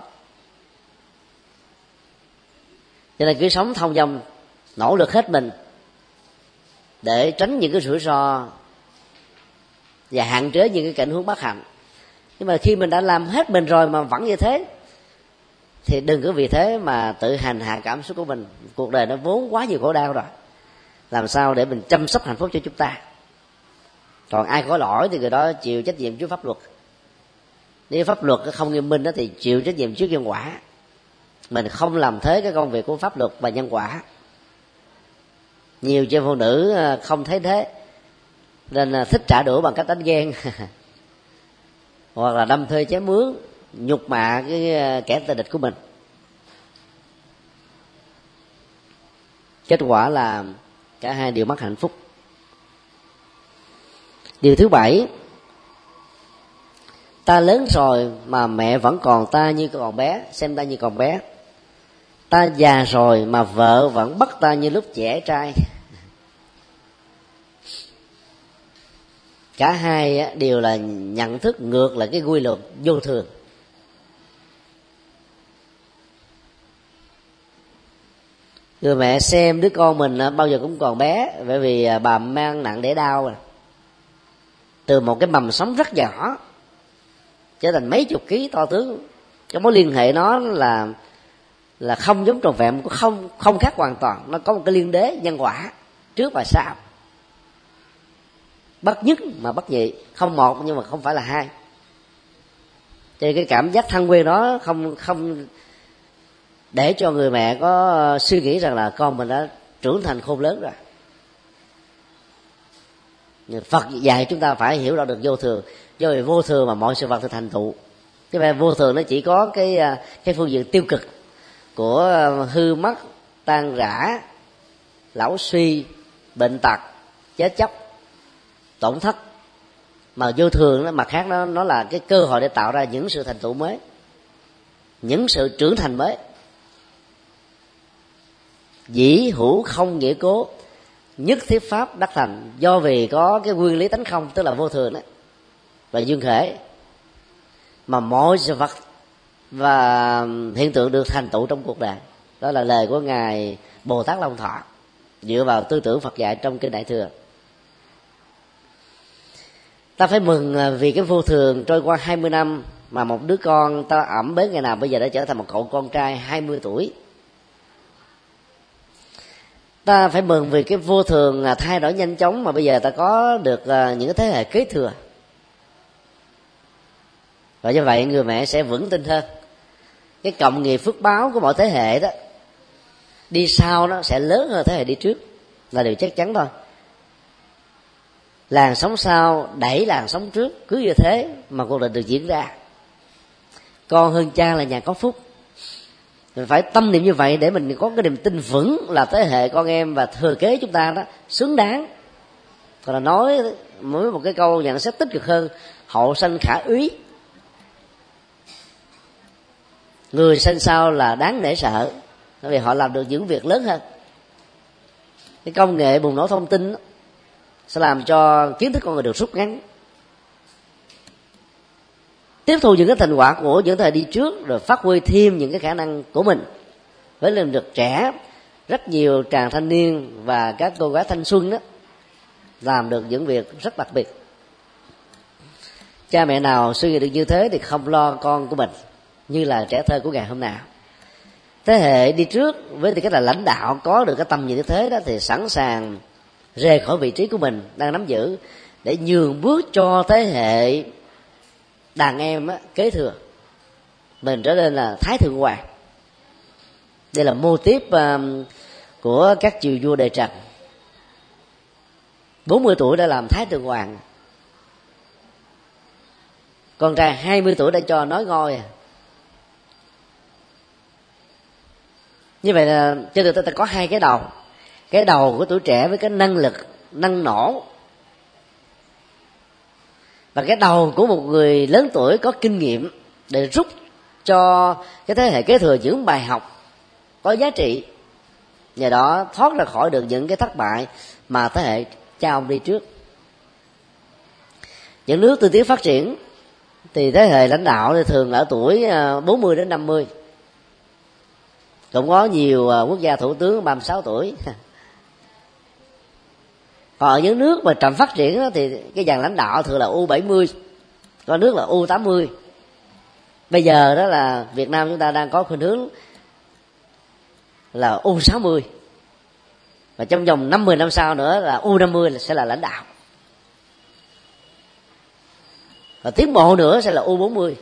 Cho nên cứ sống thông dong, nỗ lực hết mình để tránh những cái rủi ro và hạn chế những cái cảnh huống bất hạnh. Nhưng mà khi mình đã làm hết mình rồi mà vẫn như thế thì đừng có vì thế mà tự hành hạ cảm xúc của mình. Cuộc đời nó vốn quá nhiều khổ đau rồi, làm sao để mình chăm sóc hạnh phúc cho chúng ta. Còn ai có lỗi thì người đó chịu trách nhiệm trước pháp luật. Nếu pháp luật không nghiêm minh đó thì chịu trách nhiệm trước nhân quả. Mình không làm thế cái công việc của pháp luật và nhân quả. Nhiều chị phụ nữ không thấy thế nên thích trả đũa bằng cách đánh ghen hoặc là đâm thuê chém mướn, nhục mạ cái kẻ tình địch của mình. Kết quả là cả hai đều mất hạnh phúc. Điều thứ bảy, ta lớn rồi mà mẹ vẫn còn ta như còn bé, xem ta như còn bé. Ta già rồi mà vợ vẫn bắt ta như lúc trẻ trai. Cả hai đều là nhận thức ngược lại cái quy luật vô thường. Người mẹ xem đứa con mình bao giờ cũng còn bé, bởi vì bà mang nặng đẻ đau, từ một cái mầm sống rất nhỏ trở thành mấy chục ký to tướng. Cái mối liên hệ nó là là không giống tròn vẹn, không không khác hoàn toàn. Nó có một cái liên đế nhân quả trước và sau, bất nhất mà bất nhị, không một nhưng mà không phải là hai. Thì cái cảm giác thân quen đó không không để cho người mẹ có suy nghĩ rằng là con mình đã trưởng thành khôn lớn rồi. Nhưng Phật dạy chúng ta phải hiểu rõ được vô thường, do vì vô thường mà mọi sự vật được thành tựu. Cái về vô thường nó chỉ có cái cái phương diện tiêu cực của hư mất, tan rã, lão suy, bệnh tật, chết chóc, tổn thất. Mà vô thường đó, mặt khác nó nó là cái cơ hội để tạo ra những sự thành tựu mới, những sự trưởng thành mới. Dĩ hữu không nghĩa cố, nhất thiết pháp đắc thành. Do vì có cái nguyên lý tánh không, tức là vô thường đó và duyên khởi, mà mọi sự vật và hiện tượng được thành tựu trong cuộc đời. Đó là lời của ngài Bồ Tát Long Thọ dựa vào tư tưởng Phật dạy trong kinh Đại Thừa. Ta phải mừng vì cái vô thường trôi qua hai mươi năm mà một đứa con ta ẵm bế ngày nào bây giờ đã trở thành một cậu con trai hai mươi tuổi. Ta phải mừng vì cái vô thường thay đổi nhanh chóng mà bây giờ ta có được những cái thế hệ kế thừa. Và như vậy người mẹ sẽ vững tin hơn. Cái cộng nghiệp phước báo của mọi thế hệ đó đi sau nó sẽ lớn hơn thế hệ đi trước, là điều chắc chắn thôi. Làn sóng sau đẩy làn sóng trước, cứ như thế mà cuộc đời được diễn ra. Con hơn cha là nhà có phúc. Mình phải tâm niệm như vậy để mình có cái niềm tin vững là thế hệ con em và thừa kế chúng ta đó xứng đáng. Còn là nói với một cái câu nhận xét tích cực hơn, hậu sanh khả úy. Người sinh sau là đáng nể sợ, bởi vì họ làm được những việc lớn hơn. Cái công nghệ bùng nổ thông tin đó sẽ làm cho kiến thức con người được rút ngắn, tiếp thu những cái thành quả của những thời đi trước, rồi phát huy thêm những cái khả năng của mình. Với lần được trẻ, rất nhiều chàng thanh niên và các cô gái thanh xuân đó làm được những việc rất đặc biệt. Cha mẹ nào suy nghĩ được như thế thì không lo con của mình như là trẻ thơ của ngày hôm nào. Thế hệ đi trước với tư cách là lãnh đạo có được cái tầm nhìn như thế đó thì sẵn sàng rời khỏi vị trí của mình đang nắm giữ để nhường bước cho thế hệ đàn em á, kế thừa mình trở nên là thái thượng hoàng. Đây là mô típ uh, của các triều vua đời Trần. bốn mươi tuổi đã làm thái thượng hoàng, con trai hai mươi tuổi đã cho nói ngôi à. Như vậy là trên đời ta có hai cái đầu. Cái đầu của tuổi trẻ với cái năng lực năng nổ, và cái đầu của một người lớn tuổi có kinh nghiệm để rút cho cái thế hệ kế thừa những bài học có giá trị, nhờ đó thoát ra khỏi được những cái thất bại mà thế hệ cha ông đi trước. Những nước tiên tiến phát triển thì thế hệ lãnh đạo thì thường ở tuổi bốn mươi đến năm mươi. Cũng có nhiều quốc gia thủ tướng ba mươi sáu tuổi. Còn ở những nước mà chậm phát triển đó, thì cái dàn lãnh đạo thường là U bảy mươi, có nước là U tám mươi. Bây giờ đó là Việt Nam chúng ta đang có khuynh hướng là U sáu mươi, và trong vòng năm mươi năm sau nữa là U năm mươi sẽ là lãnh đạo, và tiến bộ nữa sẽ là U bốn mươi.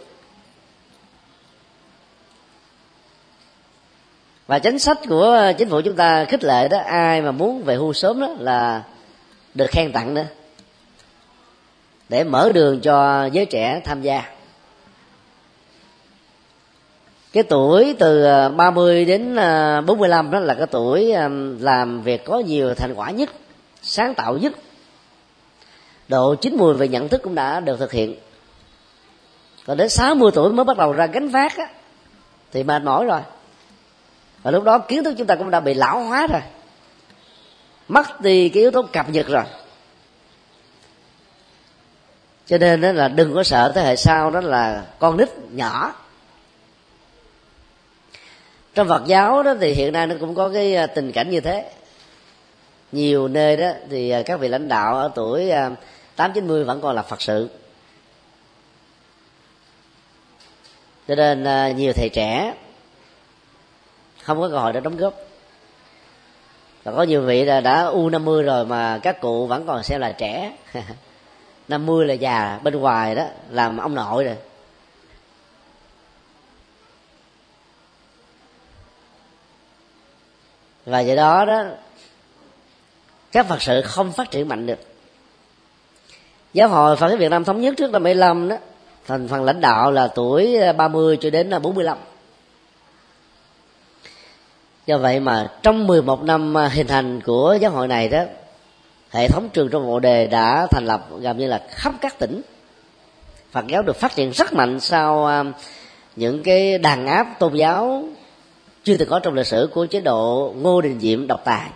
Và chính sách của chính phủ chúng ta khích lệ đó, ai mà muốn về hưu sớm đó là được khen tặng nữa, để mở đường cho giới trẻ tham gia. Cái tuổi từ ba mươi đến bốn mươi lăm đó là cái tuổi làm việc có nhiều thành quả nhất, sáng tạo nhất. Độ chín mùi về nhận thức cũng đã được thực hiện. Còn đến sáu mươi tuổi mới bắt đầu ra gánh vác á, thì mệt mỏi rồi. Và lúc đó kiến thức chúng ta cũng đã bị lão hóa rồi, mất đi cái yếu tố cập nhật rồi. Cho nên đó là đừng có sợ thế hệ sau đó là con nít nhỏ. Trong Phật giáo đó thì hiện nay nó cũng có cái tình cảnh như thế. Nhiều nơi đó thì các vị lãnh đạo ở tuổi tám chín mươi vẫn còn là Phật sự. Cho nên nhiều thầy trẻ không có cơ hội để đóng góp. Và có nhiều vị là đã U năm mươi rồi mà các cụ vẫn còn xem là trẻ. năm mươi là già, bên ngoài đó làm ông nội rồi. Và do đó đó các Phật sự không phát triển mạnh được. Giáo hội Phật giáo Việt Nam thống nhất trước năm bảy mươi lăm đó, thành phần lãnh đạo là tuổi ba mươi cho đến bốn mươi lăm. Do vậy mà trong mười một năm hình thành của giáo hội này đó, hệ thống trường trong Bồ Đề đã thành lập gần như là khắp các tỉnh. Phật giáo được phát triển rất mạnh sau những cái đàn áp tôn giáo chưa từng có trong lịch sử của chế độ Ngô Đình Diệm độc tài.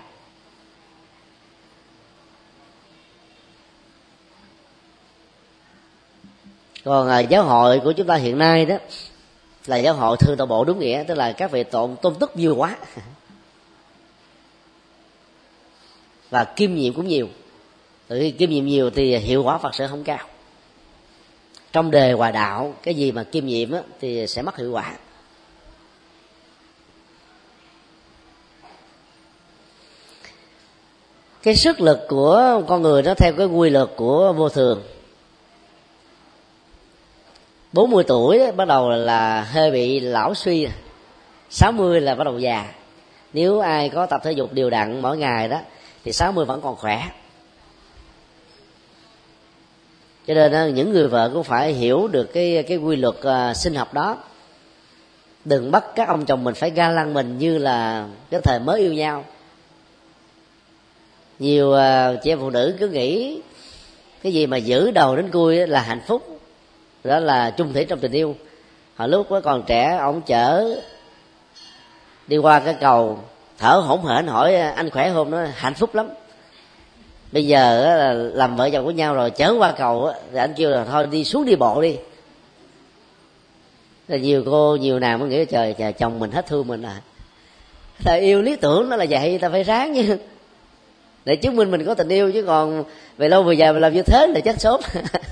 Còn à, giáo hội của chúng ta hiện nay đó là giáo hội thương tọa bộ đúng nghĩa, tức là các vị tôn tôn tức nhiều quá và kiêm nhiệm cũng nhiều. Từ khi kiêm nhiệm nhiều thì hiệu quả Phật sự không cao. Trong đề hòa đạo, cái gì mà kiêm nhiệm á, thì sẽ mất hiệu quả. Cái sức lực của con người nó theo cái quy luật của vô thường. bốn mươi tuổi đó, bắt đầu là hơi bị lão suy, sáu mươi là bắt đầu già. Nếu ai có tập thể dục đều đặn mỗi ngày đó thì sáu mươi vẫn còn khỏe. Cho nên những người vợ cũng phải hiểu được cái cái quy luật uh, sinh học đó. Đừng bắt các ông chồng mình phải ga lăng mình như là cái thời mới yêu nhau. Nhiều uh, chị em phụ nữ cứ nghĩ cái gì mà giữ đầu đến cuối là hạnh phúc, đó là chung thủy trong tình yêu. Hồi lúc đó còn trẻ, ông chở đi qua cái cầu thở hổn hển hỏi anh khỏe không, nó hạnh phúc lắm. Bây giờ là làm vợ chồng của nhau rồi, chở qua cầu thì anh kêu là thôi đi xuống đi bộ đi. Là nhiều cô nhiều nàng mới nghĩ trời, trời chồng mình hết thương mình à. Thời yêu lý tưởng nó là vậy, ta phải ráng chứ, để chứng minh mình có tình yêu, chứ còn về lâu về dài mà làm như thế là chết sớm.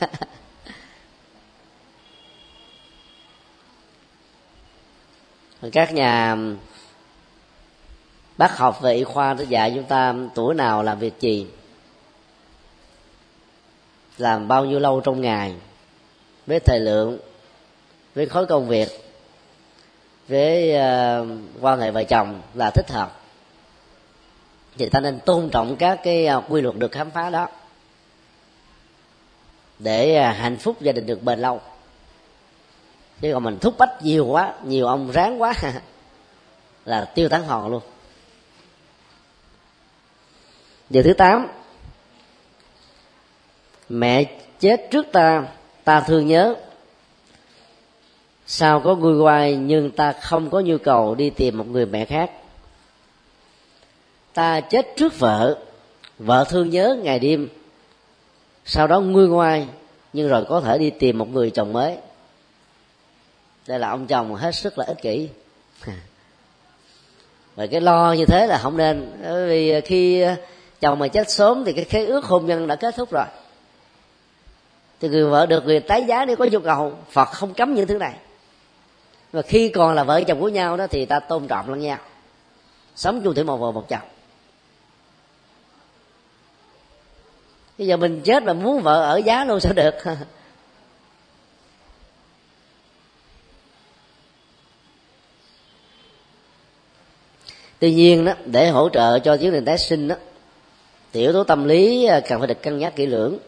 Các nhà bác học về y khoa nó dạy chúng ta tuổi nào làm việc gì, làm bao nhiêu lâu trong ngày, với thời lượng, với khối công việc, với uh, quan hệ vợ chồng là thích hợp. Thì ta nên tôn trọng các cái uh, quy luật được khám phá đó, để uh, hạnh phúc gia đình được bền lâu. Chứ còn mình thúc bách nhiều quá, nhiều ông ráng quá là tiêu tán hòn luôn. Điều thứ tám, mẹ chết trước ta, ta thương nhớ. Sao có nguôi ngoai nhưng ta không có nhu cầu đi tìm một người mẹ khác. Ta chết trước vợ, vợ thương nhớ ngày đêm, sau đó nguôi ngoai nhưng rồi có thể đi tìm một người chồng mới. Đây là ông chồng hết sức là ích kỷ. Và cái lo như thế là không nên, bởi vì khi chồng mà chết sớm thì cái khế ước hôn nhân đã kết thúc rồi. Thì người vợ được người tái giá nếu có nhu cầu. Phật không cấm những thứ này. Và khi còn là vợ chồng của nhau đó thì ta tôn trọng lẫn nhau, sống chung thủy một vợ một chồng. Bây giờ mình chết mà muốn vợ ở giá luôn sao được. Tuy nhiên đó, để hỗ trợ cho chiến định tái sinh đó, thì yếu tố tâm lý cần phải được cân nhắc kỹ lưỡng,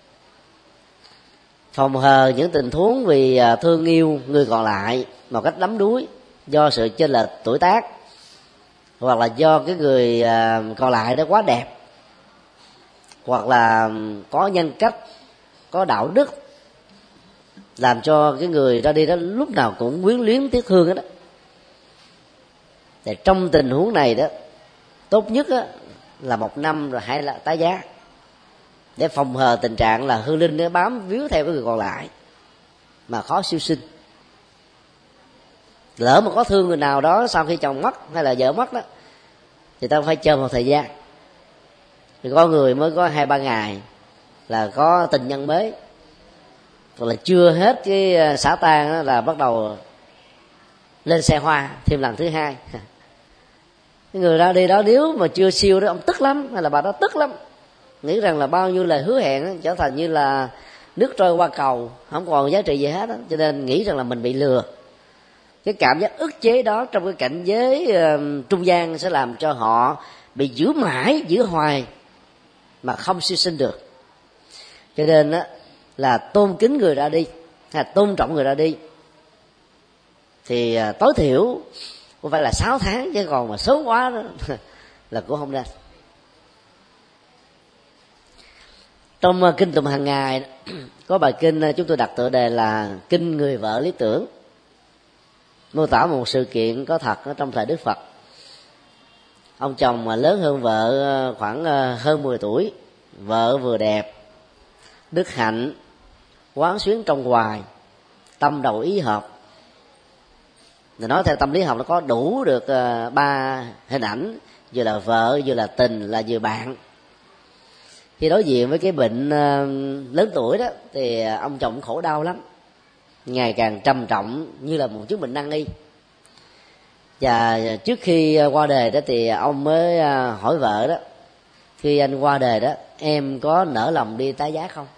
phòng hờ những tình huống vì thương yêu người còn lại một cách đắm đuối do sự chênh lệch tuổi tác, hoặc là do cái người còn lại đó quá đẹp, hoặc là có nhân cách, có đạo đức, làm cho cái người ra đi đó lúc nào cũng quyến luyến tiếc thương đó. Thì trong tình huống này đó, tốt nhất đó, là một năm rồi hãy là tái giá, để phòng hờ tình trạng là hương linh nó bám víu theo cái người còn lại mà khó siêu sinh. Lỡ mà có thương người nào đó sau khi chồng mất hay là vợ mất đó, thì ta phải chờ một thời gian. Thì có người mới có hai ba ngày là có tình nhân mới, hoặc là chưa hết cái xả tan đó là bắt đầu lên xe hoa thêm lần thứ hai. Cái người ra đi đó nếu mà chưa siêu đó, ông tức lắm, hay là bà đó tức lắm, nghĩ rằng là bao nhiêu lời hứa hẹn đó, trở thành như là nước trôi qua cầu, không còn giá trị gì hết đó. Cho nên nghĩ rằng là mình bị lừa. Cái cảm giác ức chế đó trong cái cảnh giới uh, trung gian sẽ làm cho họ bị giữ mãi, giữ hoài mà không siêu sinh được. Cho nên đó, là tôn kính người ra đi, hay là tôn trọng người ra đi, thì uh, tối thiểu cũng phải là sáu tháng, chứ còn mà sớm quá đó là cũng không nên. Trong kinh tụng hàng ngày có bài kinh chúng tôi đặt tựa đề là Kinh Người Vợ Lý Tưởng, mô tả một sự kiện có thật ở trong thời Đức Phật. Ông chồng mà lớn hơn vợ khoảng hơn mười tuổi, vợ vừa đẹp, đức hạnh, quán xuyến trong hoài, tâm đầu ý hợp. Nói theo tâm lý học, nó có đủ được ba hình ảnh, vừa là vợ, vừa là tình, là vừa bạn. Khi đối diện với cái bệnh lớn tuổi đó thì ông chồng khổ đau lắm, ngày càng trầm trọng như là một chứng bệnh nan y. Và trước khi qua đời đó thì ông mới hỏi vợ đó: khi anh qua đời đó, em có nỡ lòng đi tái giá không?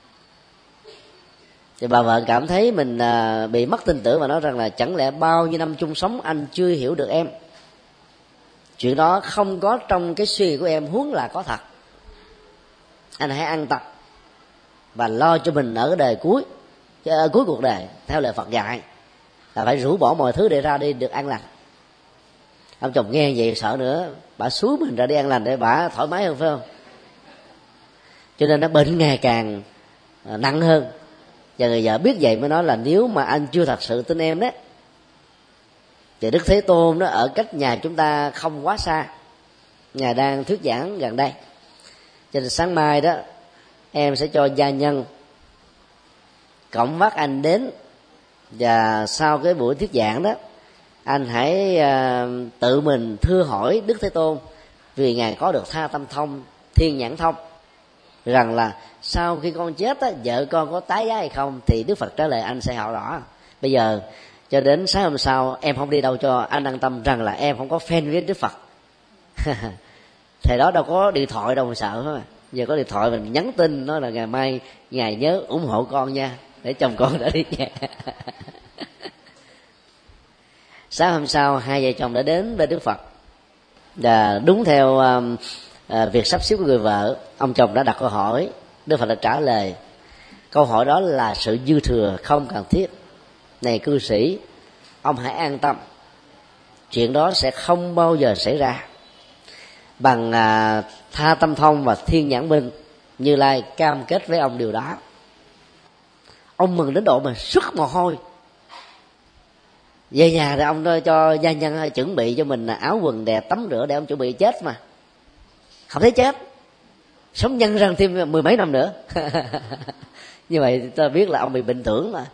Thì bà vợ cảm thấy mình bị mất tin tưởng và nói rằng là chẳng lẽ bao nhiêu năm chung sống anh chưa hiểu được em? Chuyện đó không có trong cái suy nghĩ của em, huống là có thật. Anh hãy an tâm và lo cho mình ở cái đời cuối, ở cuối cuộc đời. Theo lời Phật dạy là phải rũ bỏ mọi thứ để ra đi được an lành. Ông chồng nghe vậy sợ nữa, bà xúi mình ra đi an lành để bà thoải mái hơn, phải không? Cho nên nó bệnh ngày càng nặng hơn. Và người vợ biết vậy mới nói là nếu mà anh chưa thật sự tin em đó, thì Đức Thế Tôn đó ở cách nhà chúng ta không quá xa, Ngài đang thuyết giảng gần đây. Cho nên sáng mai đó em sẽ cho gia nhân cộng vác anh đến, và sau cái buổi thuyết giảng đó anh hãy uh, tự mình thưa hỏi Đức Thế Tôn, vì Ngài có được tha tâm thông, thiên nhãn thông, rằng là sau khi con chết á, vợ con có tái giá hay không. Thì Đức Phật trả lời anh sẽ hỏi rõ. Bây giờ cho đến sáng hôm sau em không đi đâu, cho anh an tâm rằng là em không có fan với Đức Phật. Thầy đó đâu có điện thoại đâu mà sợ hết. Giờ có điện thoại mình nhắn tin nói là ngày mai Ngài nhớ ủng hộ con nha, để chồng con đã đi nhà. Sáng hôm sau hai vợ chồng đã đến với Đức Phật, và đúng theo uh, uh, việc sắp xếp của người vợ, ông chồng đã đặt câu hỏi, Đức Phật đã trả lời. Câu hỏi đó là sự dư thừa không cần thiết. Này cư sĩ, ông hãy an tâm, chuyện đó sẽ không bao giờ xảy ra. Bằng uh, tha tâm thông và thiên nhãn minh, Như Lai cam kết với ông điều đó. Ông mừng đến độ mà sức mồ hôi. Về nhà thì ông cho gia nhân chuẩn bị cho mình áo quần đẹp, tắm rửa để ông chuẩn bị chết mà. Không thấy chết, sống nhân răng thêm mười mấy năm nữa. Như vậy ta biết là ông bị bệnh tưởng mà.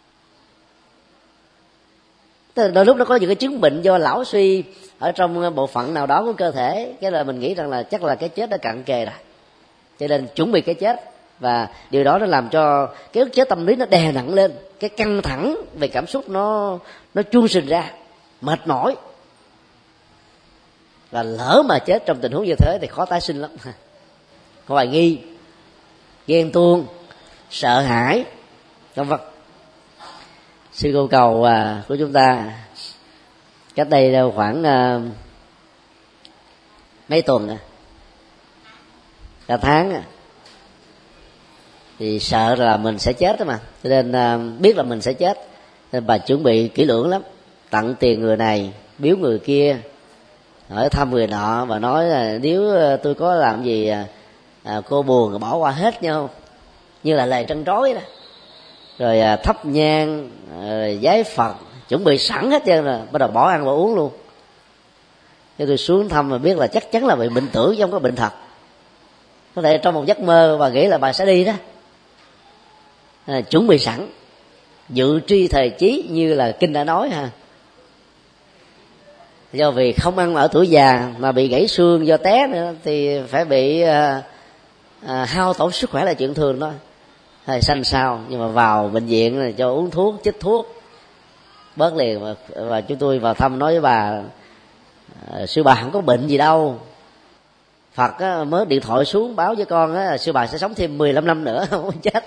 Đôi lúc nó có những cái chứng bệnh do lão suy ở trong bộ phận nào đó của cơ thể, cái là mình nghĩ rằng là chắc là cái chết đã cận kề rồi, cho nên chuẩn bị cái chết. Và điều đó nó làm cho cái ức chế tâm lý nó đè nặng lên, cái căng thẳng về cảm xúc nó nó chuông sinh ra, mệt mỏi. Và lỡ mà chết trong tình huống như thế thì khó tái sinh lắm. Hoài nghi, ghen tuông, sợ hãi, vân vân. Sư cô cầu à, của chúng ta cách đây đâu khoảng à, mấy tuần à, cả tháng à, thì sợ là mình sẽ chết đó mà, cho nên à, biết là mình sẽ chết, nên bà chuẩn bị kỹ lưỡng lắm, tặng tiền người này, biếu người kia, hỏi thăm người nọ, và nói là nếu tôi có làm gì à, cô buồn rồi bỏ qua hết nhau, như là lời trăn trối đó. Rồi à, thắp nhang, rồi giấy Phật, chuẩn bị sẵn hết trơn rồi, bắt đầu bỏ ăn bỏ uống luôn. Thế tôi xuống thăm mà biết là chắc chắn là bị bệnh tưởng chứ không có bệnh thật. Có thể trong một giấc mơ bà nghĩ là bà sẽ đi đó, à, chuẩn bị sẵn, dự tri thời chí như là kinh đã nói ha. Do vì không ăn ở tuổi già mà bị gãy xương do té nữa thì phải bị à, à, hao tổn sức khỏe là chuyện thường đó, hay xanh xao. Nhưng mà vào bệnh viện là cho uống thuốc, chích thuốc bớt liền. Và, và chúng tôi vào thăm nói với bà, à, sư bà không có bệnh gì đâu, Phật á, mới điện thoại xuống báo với con á, sư bà sẽ sống thêm mười lăm năm nữa, không chết.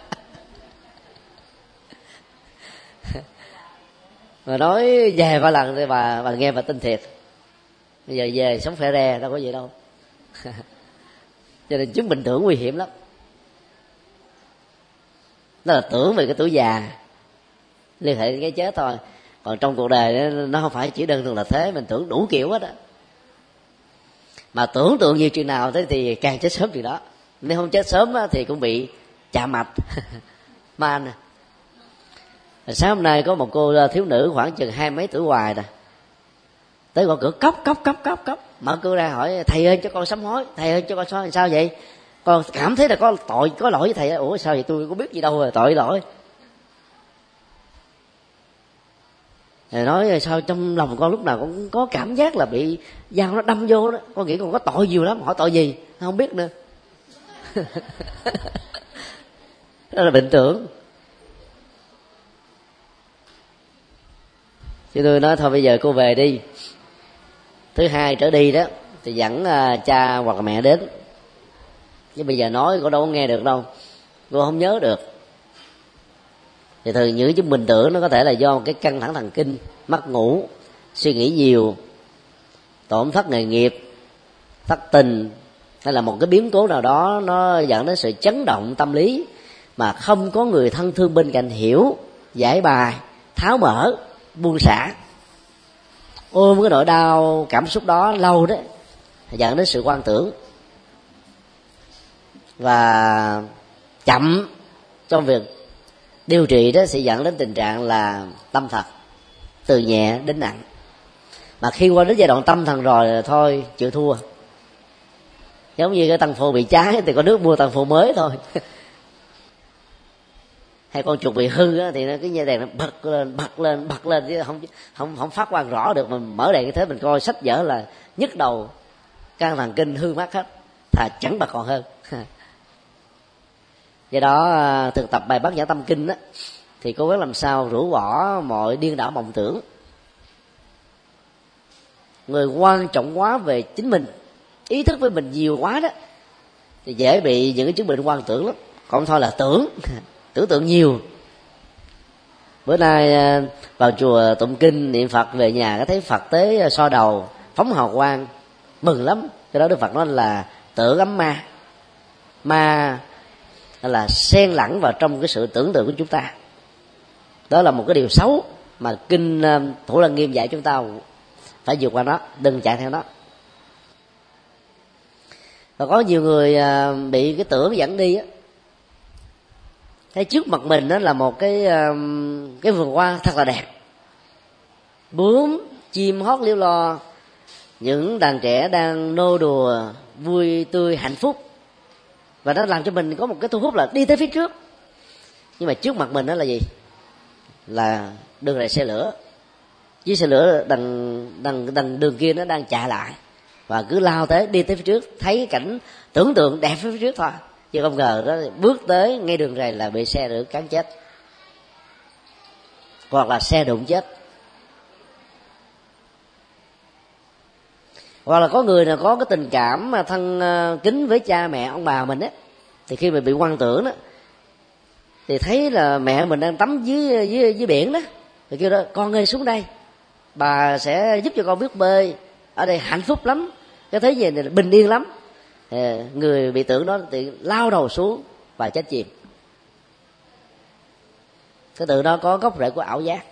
Mà nói về ba lần thì bà bà nghe bà tin thiệt. Bây giờ về sống khỏe re, đâu có gì đâu. Cho nên chứng bệnh tưởng nguy hiểm lắm. Nó là tưởng về cái tuổi già, liên hệ đến cái chết thôi. Còn trong cuộc đời nó không phải chỉ đơn thuần là thế, mình tưởng đủ kiểu hết á. Mà tưởng tượng nhiều chuyện nào thế thì càng chết sớm chuyện đó. nếu không chết sớm thì cũng bị chạm mạch. Ma nè. Sáng hôm nay có một cô thiếu nữ khoảng chừng hai mấy tuổi hoài nè, tới gọi cửa cốc cốc cốc cốc cốc, mở cửa ra hỏi thầy ơi cho con sám hối, thầy ơi cho con sám hối. Sao vậy? Con cảm thấy là có tội có lỗi với thầy. Ủa sao vậy? Tôi có biết gì đâu rồi, tội lỗi. Thầy nói sao trong lòng con lúc nào cũng có cảm giác là bị dao nó đâm vô đó, con nghĩ con có tội nhiều lắm. Hỏi tội gì? Không biết nữa. Đó là bệnh tưởng. Chứ tôi nói thôi bây giờ cô về đi, thứ hai trở đi đó thì dẫn uh, cha hoặc là mẹ đến. Chứ bây giờ nói cô đâu có nghe được đâu, cô không nhớ được. Thì thường những chứng bình tưởng nó có thể là do một cái căng thẳng thần kinh, mất ngủ, suy nghĩ nhiều, tổn thất nghề nghiệp, thất tình, hay là một cái biến cố nào đó nó dẫn đến sự chấn động tâm lý mà không có người thân thương bên cạnh hiểu, giải bài, tháo mở, buông xả. Ôm cái nỗi đau cảm xúc đó lâu đó dẫn đến sự quan tưởng, và chậm trong việc điều trị đó sẽ dẫn đến tình trạng là tâm thần từ nhẹ đến nặng. Mà khi qua đến giai đoạn tâm thần rồi là thôi chịu thua. Giống như cái tăng phụ bị cháy thì có nước mua tăng phụ mới thôi. Hay con chuột bị hư á, thì nó cái dây đèn nó bật lên bật lên bật lên chứ không không không phát quang rõ được. Mình mở đèn cái thế mình coi sách vở là nhức đầu, căng thần kinh hư mắt hết, thà chẳng bật còn hơn. Do đó thực tập bài Bát Nhã Tâm Kinh á, thì cố gắng làm sao rũ bỏ mọi điên đảo mộng tưởng. Người quan trọng quá về chính mình, ý thức với mình nhiều quá đó, thì dễ bị những cái chứng bệnh quan tưởng lắm. Còn thôi là tưởng tưởng tượng nhiều. Bữa nay vào chùa tụng kinh niệm Phật, về nhà có thấy Phật tế so đầu phóng hào quang, mừng lắm. Cái đó Đức Phật nói là tưởng ấm ma. Ma là xen lẫn vào trong cái sự tưởng tượng của chúng ta. Đó là một cái điều xấu mà kinh Thủ Lăng Nghiêm dạy chúng ta phải vượt qua nó, đừng chạy theo nó. Và có nhiều người bị cái tưởng dẫn đi á, thấy trước mặt mình đó là một cái cái vườn hoa thật là đẹp, bướm chim hót liễu lo, những đàn trẻ đang nô đùa vui tươi hạnh phúc, và nó làm cho mình có một cái thu hút là đi tới phía trước. Nhưng mà trước mặt mình đó là gì? Là đường này xe lửa, chiếc xe lửa đằng đằng đằng đường kia nó đang chạy lại, và cứ lao tới, đi tới phía trước, thấy cái cảnh tưởng tượng đẹp phía trước thôi, chứ không ngờ đó bước tới ngay đường rầy là bị xe lửa cán chết, hoặc là xe đụng chết. Hoặc là có người nào có cái tình cảm mà thân kính với cha mẹ ông bà mình á, thì khi mình bị quan tưởng đó, thì thấy là mẹ mình đang tắm dưới dưới dưới biển đó, thì kêu đó con ơi xuống đây, bà sẽ giúp cho con biết bơi, ở đây hạnh phúc lắm, cái thế gì này bình yên lắm. Người bị tưởng đó thì lao đầu xuống và chết chìm. Cái tự đó có gốc rễ của ảo giác.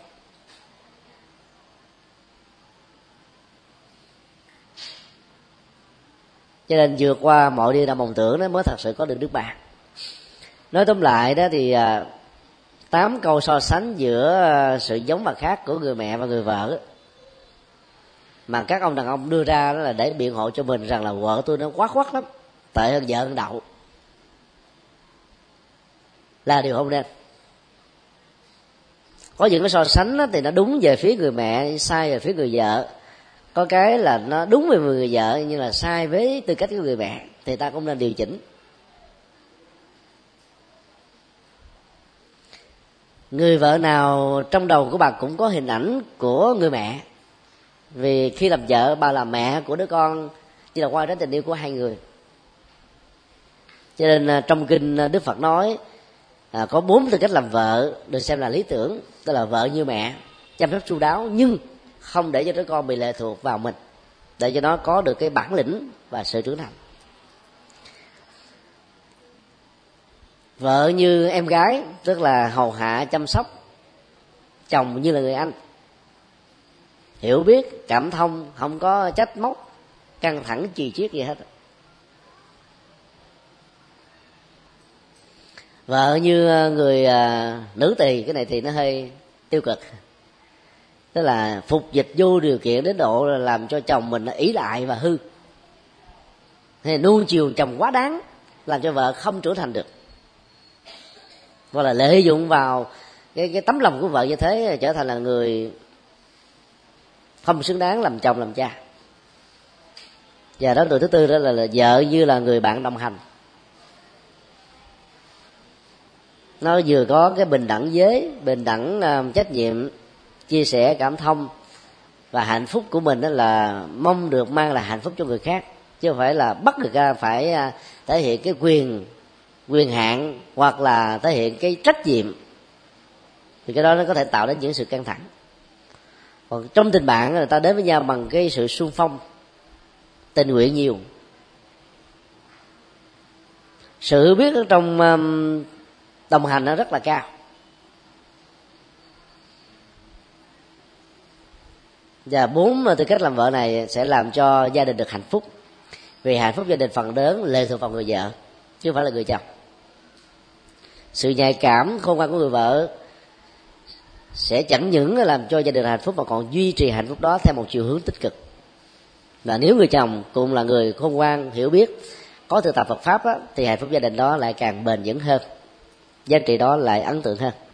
Cho nên vượt qua mọi điên đảo mộng tưởng đó mới thật sự có được nước bạc. Nói tóm lại đó thì tám câu so sánh giữa sự giống và khác của người mẹ và người vợ đó, mà các ông đàn ông đưa ra đó là để biện hộ cho mình rằng là vợ tôi nó quá quắc lắm, tệ hơn vợ hơn đậu, là điều không nên. Có những cái so sánh đó thì nó đúng về phía người mẹ, sai về phía người vợ. Có cái là nó đúng về người vợ nhưng là sai với tư cách của người mẹ, thì ta cũng nên điều chỉnh. Người vợ nào trong đầu của bà cũng có hình ảnh của người mẹ, vì khi làm vợ bà là mẹ của đứa con, chỉ là qua đến tình yêu của hai người. Cho nên trong kinh Đức Phật nói à, có bốn tư cách làm vợ được xem là lý tưởng. Đó là vợ như mẹ, chăm sóc chu đáo, nhưng không để cho đứa con bị lệ thuộc vào mình, để cho nó có được cái bản lĩnh và sự trưởng thành. Vợ như em gái, tức là hầu hạ chăm sóc. Chồng như là người anh, hiểu biết, cảm thông, không có trách móc, căng thẳng chì chiết gì hết. Vợ như người à, nữ tỳ, cái này thì nó hơi tiêu cực, tức là phục dịch vô điều kiện đến độ là làm cho chồng mình ỷ lại và hư, hay nuông chiều chồng quá đáng, làm cho vợ không trưởng thành được, hoặc là lợi dụng vào cái, cái tấm lòng của vợ như thế, trở thành là người không xứng đáng làm chồng làm cha. Và đối tượng thứ tư đó là, là vợ như là người bạn đồng hành, nó vừa có cái bình đẳng giới, bình đẳng uh, trách nhiệm, chia sẻ cảm thông, và hạnh phúc của mình đó là mong được mang lại hạnh phúc cho người khác, chứ không phải là bắt người ta phải uh, thể hiện cái quyền quyền hạn hoặc là thể hiện cái trách nhiệm, thì cái đó nó có thể tạo đến những sự căng thẳng. Còn trong tình bạn người ta đến với nhau bằng cái sự xung phong, tình nguyện nhiều, sự hiểu biết ở trong um, đồng hành nó rất là cao. Và bốn tư cách làm vợ này sẽ làm cho gia đình được hạnh phúc, vì hạnh phúc gia đình phần lớn lệ thuộc vào người vợ chứ không phải là người chồng. Sự nhạy cảm khôn ngoan của người vợ sẽ chẳng những làm cho gia đình hạnh phúc mà còn duy trì hạnh phúc đó theo một chiều hướng tích cực. Và nếu người chồng cũng là người khôn ngoan, hiểu biết, có thực tập Phật pháp á, thì hạnh phúc gia đình đó lại càng bền vững hơn, giá trị đó lại ấn tượng hơn.